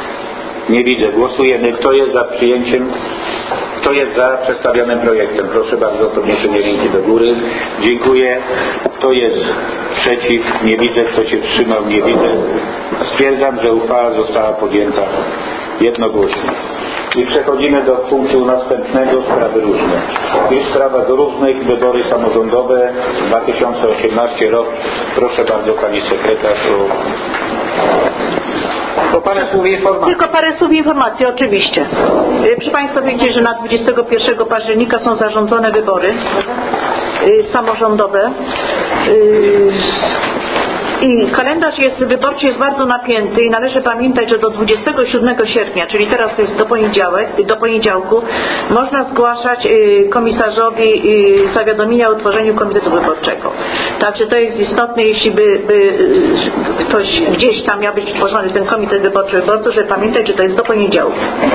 Nie widzę. Głosujemy. Kto jest za przyjęciem? Kto jest za przedstawionym projektem? Proszę bardzo o podniesienie ręki do góry. Dziękuję. Kto jest przeciw? Nie widzę. Kto się wstrzymał? Nie widzę. Stwierdzam, że uchwała została podjęta jednogłośnie. I przechodzimy do punktu następnego, sprawy różne. Jest sprawa do różnych, wybory samorządowe, dwa tysiące osiemnasty rok. Proszę bardzo Pani Sekretarz o... To parę słów informacji. Tylko parę słów informacji, oczywiście. Proszę Państwa, wiecie, że na dwudziestego pierwszego października są zarządzone wybory samorządowe. I kalendarz jest, wyborczy jest bardzo napięty i należy pamiętać, że do dwudziestego siódmego sierpnia, czyli teraz to jest do, poniedziałek, do poniedziałku, można zgłaszać komisarzowi zawiadomienia o utworzeniu komitetu wyborczego. Także to jest istotne, jeśli by, by ktoś gdzieś tam miał być utworzony ten komitet wyborczy wyborców, żeby pamiętać, że to jest do poniedziałku.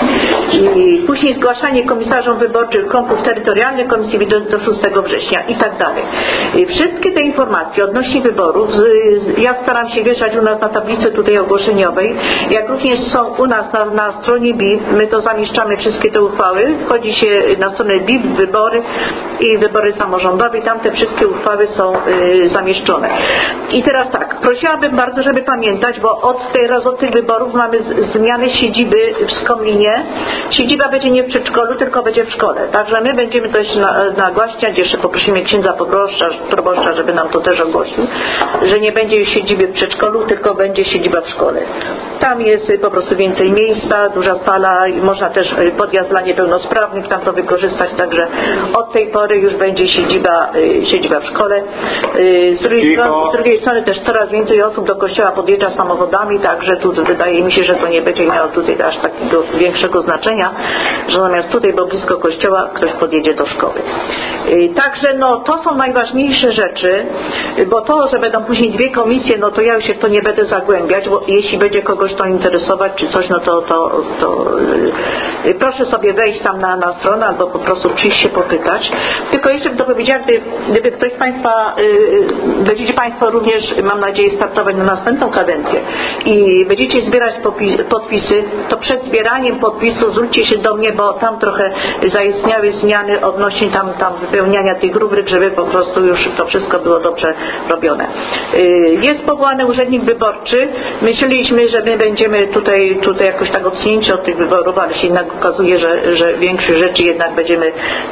I później zgłaszanie komisarzom wyborczych członków terytorialnych komisji do, do szóstego września i tak dalej. I wszystkie te informacje odnośnie wyborów z, z, ja staram się wieszać u nas na tablicy tutaj ogłoszeniowej, jak również są u nas na, na stronie B I P, my to zamieszczamy wszystkie te uchwały, wchodzi się na stronę B I P, wybory i wybory samorządowe i tam te wszystkie uchwały są y, zamieszczone. I teraz tak, prosiłabym bardzo, żeby pamiętać, bo od teraz od tych wyborów mamy z, zmianę siedziby w Skomlinie. Siedziba będzie nie w przedszkolu, tylko będzie w szkole. Także my będziemy coś na, nagłaśniać, jeszcze poprosimy księdza proboszcza, proboszcza, żeby nam to też ogłosił, że nie będzie siedziby w przedszkolu, tylko będzie siedziba w szkole. Tam jest po prostu więcej miejsca, duża sala i można też podjazd dla niepełnosprawnych tam to wykorzystać, także od tej pory już będzie siedziba, siedziba w szkole. Z drugiej, strony, z drugiej strony też coraz więcej osób do kościoła podjeżdża samochodami, także tu wydaje mi się, że to nie będzie miało tutaj aż takiego większego znaczenia, że zamiast tutaj, bo blisko kościoła, ktoś podjedzie do szkoły. Także no to są najważniejsze rzeczy, bo to, że będą później dwie komisje, no to ja już się to nie będę zagłębiać, bo jeśli będzie kogoś to interesować czy coś, no to, to, to yy, proszę sobie wejść tam na, na stronę albo po prostu przyjść się popytać. Tylko jeszcze bym to powiedziała, gdy, gdyby ktoś z Państwa, yy, będziecie Państwo również, mam nadzieję, startować na następną kadencję i będziecie zbierać popis, podpisy, to przed zbieraniem podpisu zwróćcie się do mnie, bo tam trochę zaistniały zmiany odnośnie tam, tam wypełniania tych rubryk, żeby po prostu już to wszystko było dobrze robione. Jest powołany urzędnik wyborczy. Myśleliśmy, że my będziemy tutaj, tutaj jakoś tak odsunięci od tych wyborów, ale się jednak okazuje, że, że większość rzeczy jednak będziemy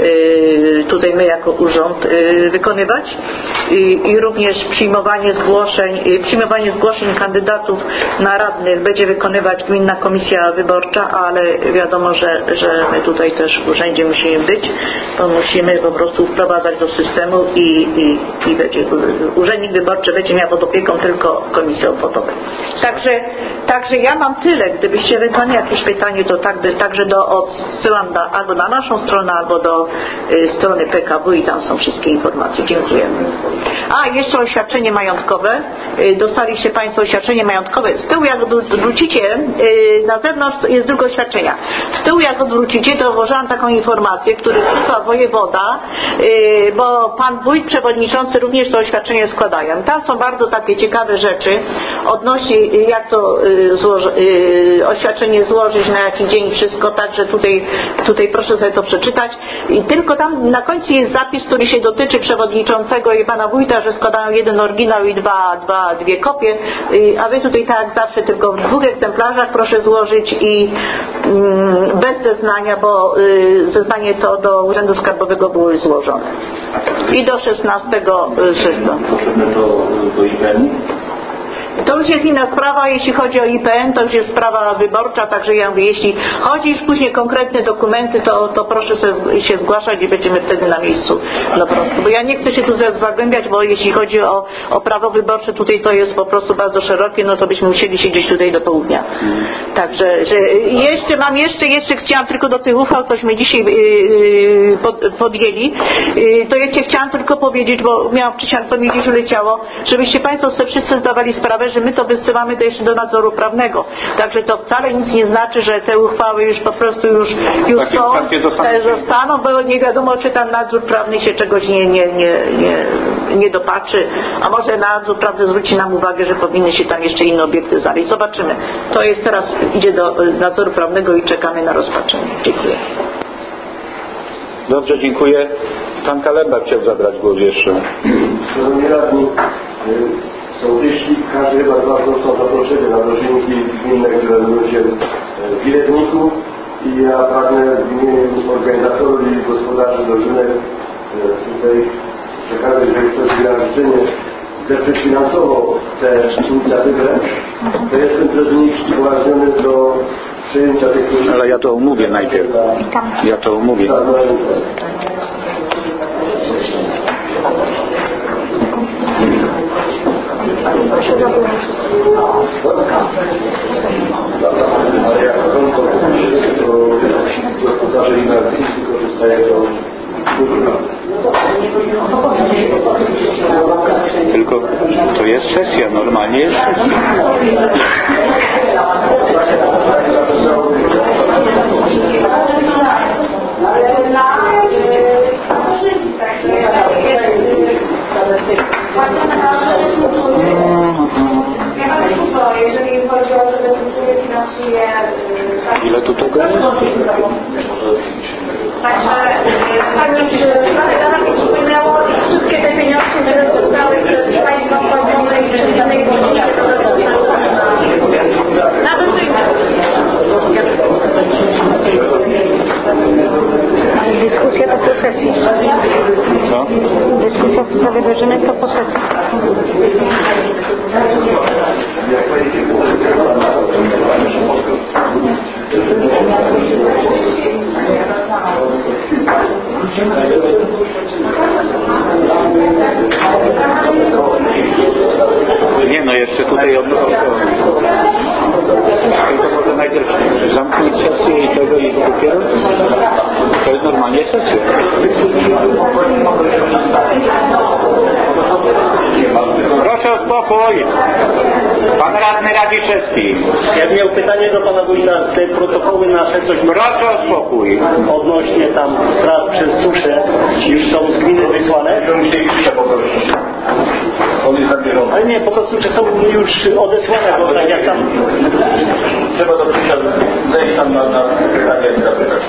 tutaj my jako urząd wykonywać. I, i również przyjmowanie zgłoszeń, przyjmowanie zgłoszeń kandydatów na radnych będzie wykonywać Gminna Komisja Wyborcza, ale wiadomo, że, że my tutaj też w urzędzie musimy być, bo musimy po prostu wyborców wprowadzać do systemu i, i, i będzie, urzędnik wyborczy będzie miał pod opieką tylko komisję obwodową. Także, także ja mam tyle. Gdybyście ewentualnie jakieś pytanie, to tak, także do, odsyłam do, albo na naszą stronę, albo do y, strony P K W i tam są wszystkie informacje. Dziękujemy. A, jeszcze oświadczenie majątkowe. Y, dostaliście Państwo oświadczenie majątkowe. Z tyłu jak odwrócicie, y, na zewnątrz jest drugie oświadczenia. Z tyłu jak odwrócicie, to włożyłam taką informację, który przysłał wojewoda, y, bo Pan Wójt Przewodniczący również to oświadczenie składają. Tam są bardzo takie ciekawe rzeczy odnośnie jak to y, złoży, y, oświadczenie złożyć, na jaki dzień, wszystko, także tutaj, tutaj proszę sobie to przeczytać. I tylko tam na końcu jest zapis, który się dotyczy przewodniczącego i pana wójta, że składają jeden oryginał i dwa, dwa, dwie kopie, y, a wy tutaj tak jak zawsze tylko w dwóch egzemplarzach proszę złożyć i y, bez zeznania, bo y, zeznanie to do Urzędu Skarbowego było już złożone. I do szesnastego sierpnia. To już jest inna sprawa, jeśli chodzi o I P N, to już jest sprawa wyborcza, także ja mówię, jeśli chodzi już później konkretne dokumenty, to, to proszę sobie się zgłaszać i będziemy wtedy na miejscu. No po prostu, bo ja nie chcę się tu zagłębiać, bo jeśli chodzi o, o prawo wyborcze, tutaj to jest po prostu bardzo szerokie, no to byśmy musieli siedzieć tutaj do południa. Także, że jeszcze mam, jeszcze, jeszcze chciałam tylko do tych uchwał, cośmy dzisiaj yy, pod, podjęli, yy, to jeszcze chciałam tylko powiedzieć, bo miałam przysiąc, to mi gdzieś uleciało, żebyście Państwo sobie wszyscy zdawali sprawę, że my to wysyłamy to jeszcze do nadzoru prawnego. Także to wcale nic nie znaczy, że te uchwały już po prostu już, już są, zostaną, bo nie wiadomo, czy tam nadzór prawny się czegoś nie, nie, nie, nie, nie dopatrzy, a może nadzór prawny zwróci nam uwagę, że powinny się tam jeszcze inne obiekty znaleźć. Zobaczymy. To jest teraz, idzie do nadzoru prawnego i czekamy na rozpatrzenie. Dziękuję. Dobrze, dziękuję. Pan Kaleba chciał zabrać głos jeszcze. Szanowni radni, sołtysi, każdy chyba z Was został zaproszony na dożynki gminne, które odbyły się w Wiletniku i ja pragnę w imieniu organizatorów i gospodarzy dożynek tutaj przekazać, że jest to wyrażenie zeprzeć finansowo tę inicjatywę, to jestem przez nich uważniony do przyjęcia tych... Ale ja to omówię najpierw. Ja to omówię. Ale jak to gospodarze i narcyści korzystają do... Tylko to jest sesja, normalnie jest sesja. Jeżeli chodzi o to, że kulturę finansuje... Ile tu tego jest? Także tak mi się przypomniało i wszystkie te pieniądze, które zostały przez Państwa wpłacone i przez danej godziny na dożynek. Dyskusja to po sesji. Co? Dyskusja w sprawie dożynek to po sesji. Nie no, jeszcze tutaj od... Tylko może najpierw zamknąć sesję i tego i dopiero. To jest normalnie sesja. Proszę o spokój. Pan radny Radziszewski. Ja bym miał pytanie do pana wójta. Te protokoły nasze coś... Proszę o spokój. Odnośnie tam strat przez suszę już są z gminy wysłane? To musieliście się poprosić. On jest zabierony. Ale nie, po prostu czy są już odesłane, bo tak jak tam... Trzeba do przyjścia zejść tam na, na pytanie i zapytać.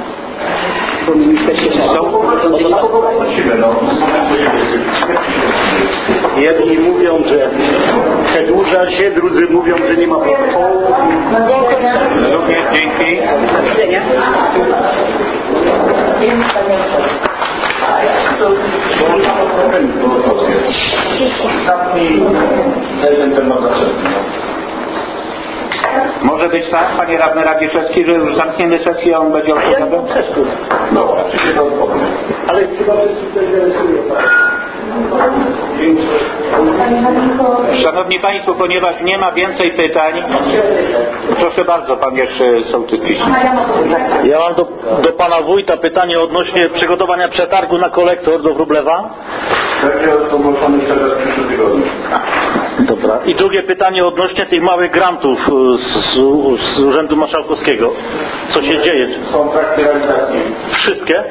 Jedni mówią, że przedłuża się, drudzy mówią, że nie ma protokołu. Również dzięki. Może być tak, panie radny Radziszewski, że już zamkniemy sesję, a on będzie odpowiadał? Dobra, ale chyba Szanowni Państwo, ponieważ nie ma więcej pytań, proszę bardzo, Pan jeszcze sołtys pisze. Ja mam do, do Pana Wójta pytanie odnośnie przygotowania przetargu na kolektor do Wróblewa. Będzie ogłoszony przed przyszłym tygodniu. Dobra. I drugie pytanie odnośnie tych małych grantów z, z Urzędu Marszałkowskiego. Co się dzieje? Są w trakcie realizacji. Wszystkie?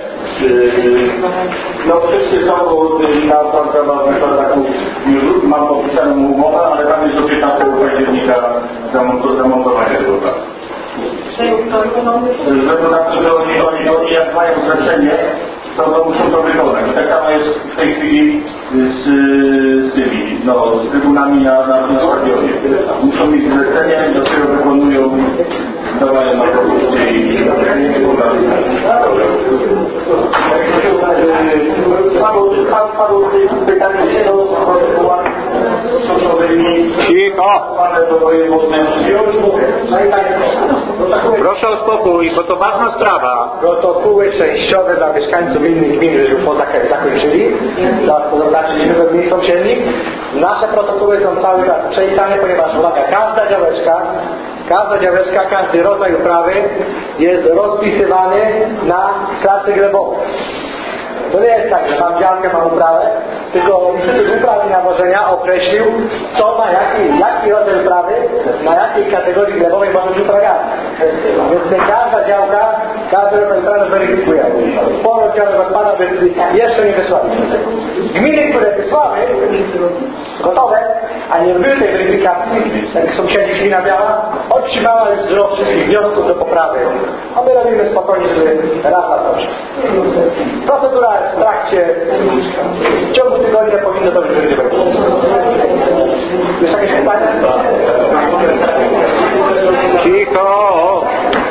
No wszyscy są na programach, już mam podpisaną umowę, ale tam jest do piętnastego października zamontowania tego. Ze względu na to, że oni, oni, oni jak mają zlecenie, to, to muszą to wykonać. I tak samo jest w tej chwili z, z tymi, no, z trybunami na, na, na stadionie. Muszą mieć zlecenie, dopiero wykonują, dawają na produkcję i padło pytanie, co są stosownymi do województwa. Proszę o spokój, bo to ważna sprawa. Protokoły częściowe dla mieszkańców innych gmin, żeśmy po zakończyli, zaznaczyliśmy do gmin sąsiednich. Nasze protokoły są cały czas przeliczane, ponieważ uwaga, każda działeczka, każda działeczka, każdy rodzaj uprawy jest rozpisywany na klasy glebowe. To nie jest tak, że mam działkę, mam uprawę, tylko Instytut Uprawy i Nawożenia określił, co na jaki, jaki rodzaj uprawy, na jakiej kategorii glebowej może być uprawiany. Więc nie każda działka, każdy rodzaj uprawy weryfikuje. Sporo działek odpada, więc jeszcze nie wysłali. Gminy, które wysłały, gotowe, a nie robiły tej weryfikacji, jak sąsiedzi gmina Biała, otrzymała już wzrok wszystkich wniosków do poprawy. A my robimy spokojnie, żeby raz na to. Procedura jest w trakcie, w ciągu tygodnia powinno to być wyrywane. Jest jakieś pytania? Cicho!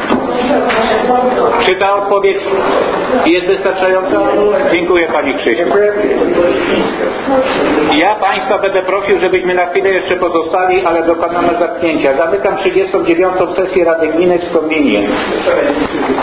Czy ta odpowiedź jest wystarczająca? Dziękuję Pani Krzysiu. Ja Państwa będę prosił, żebyśmy na chwilę jeszcze pozostali, ale dokonamy zamknięcia. Zamykam trzydziestą dziewiątą sesję Rady Gminy w Skominie.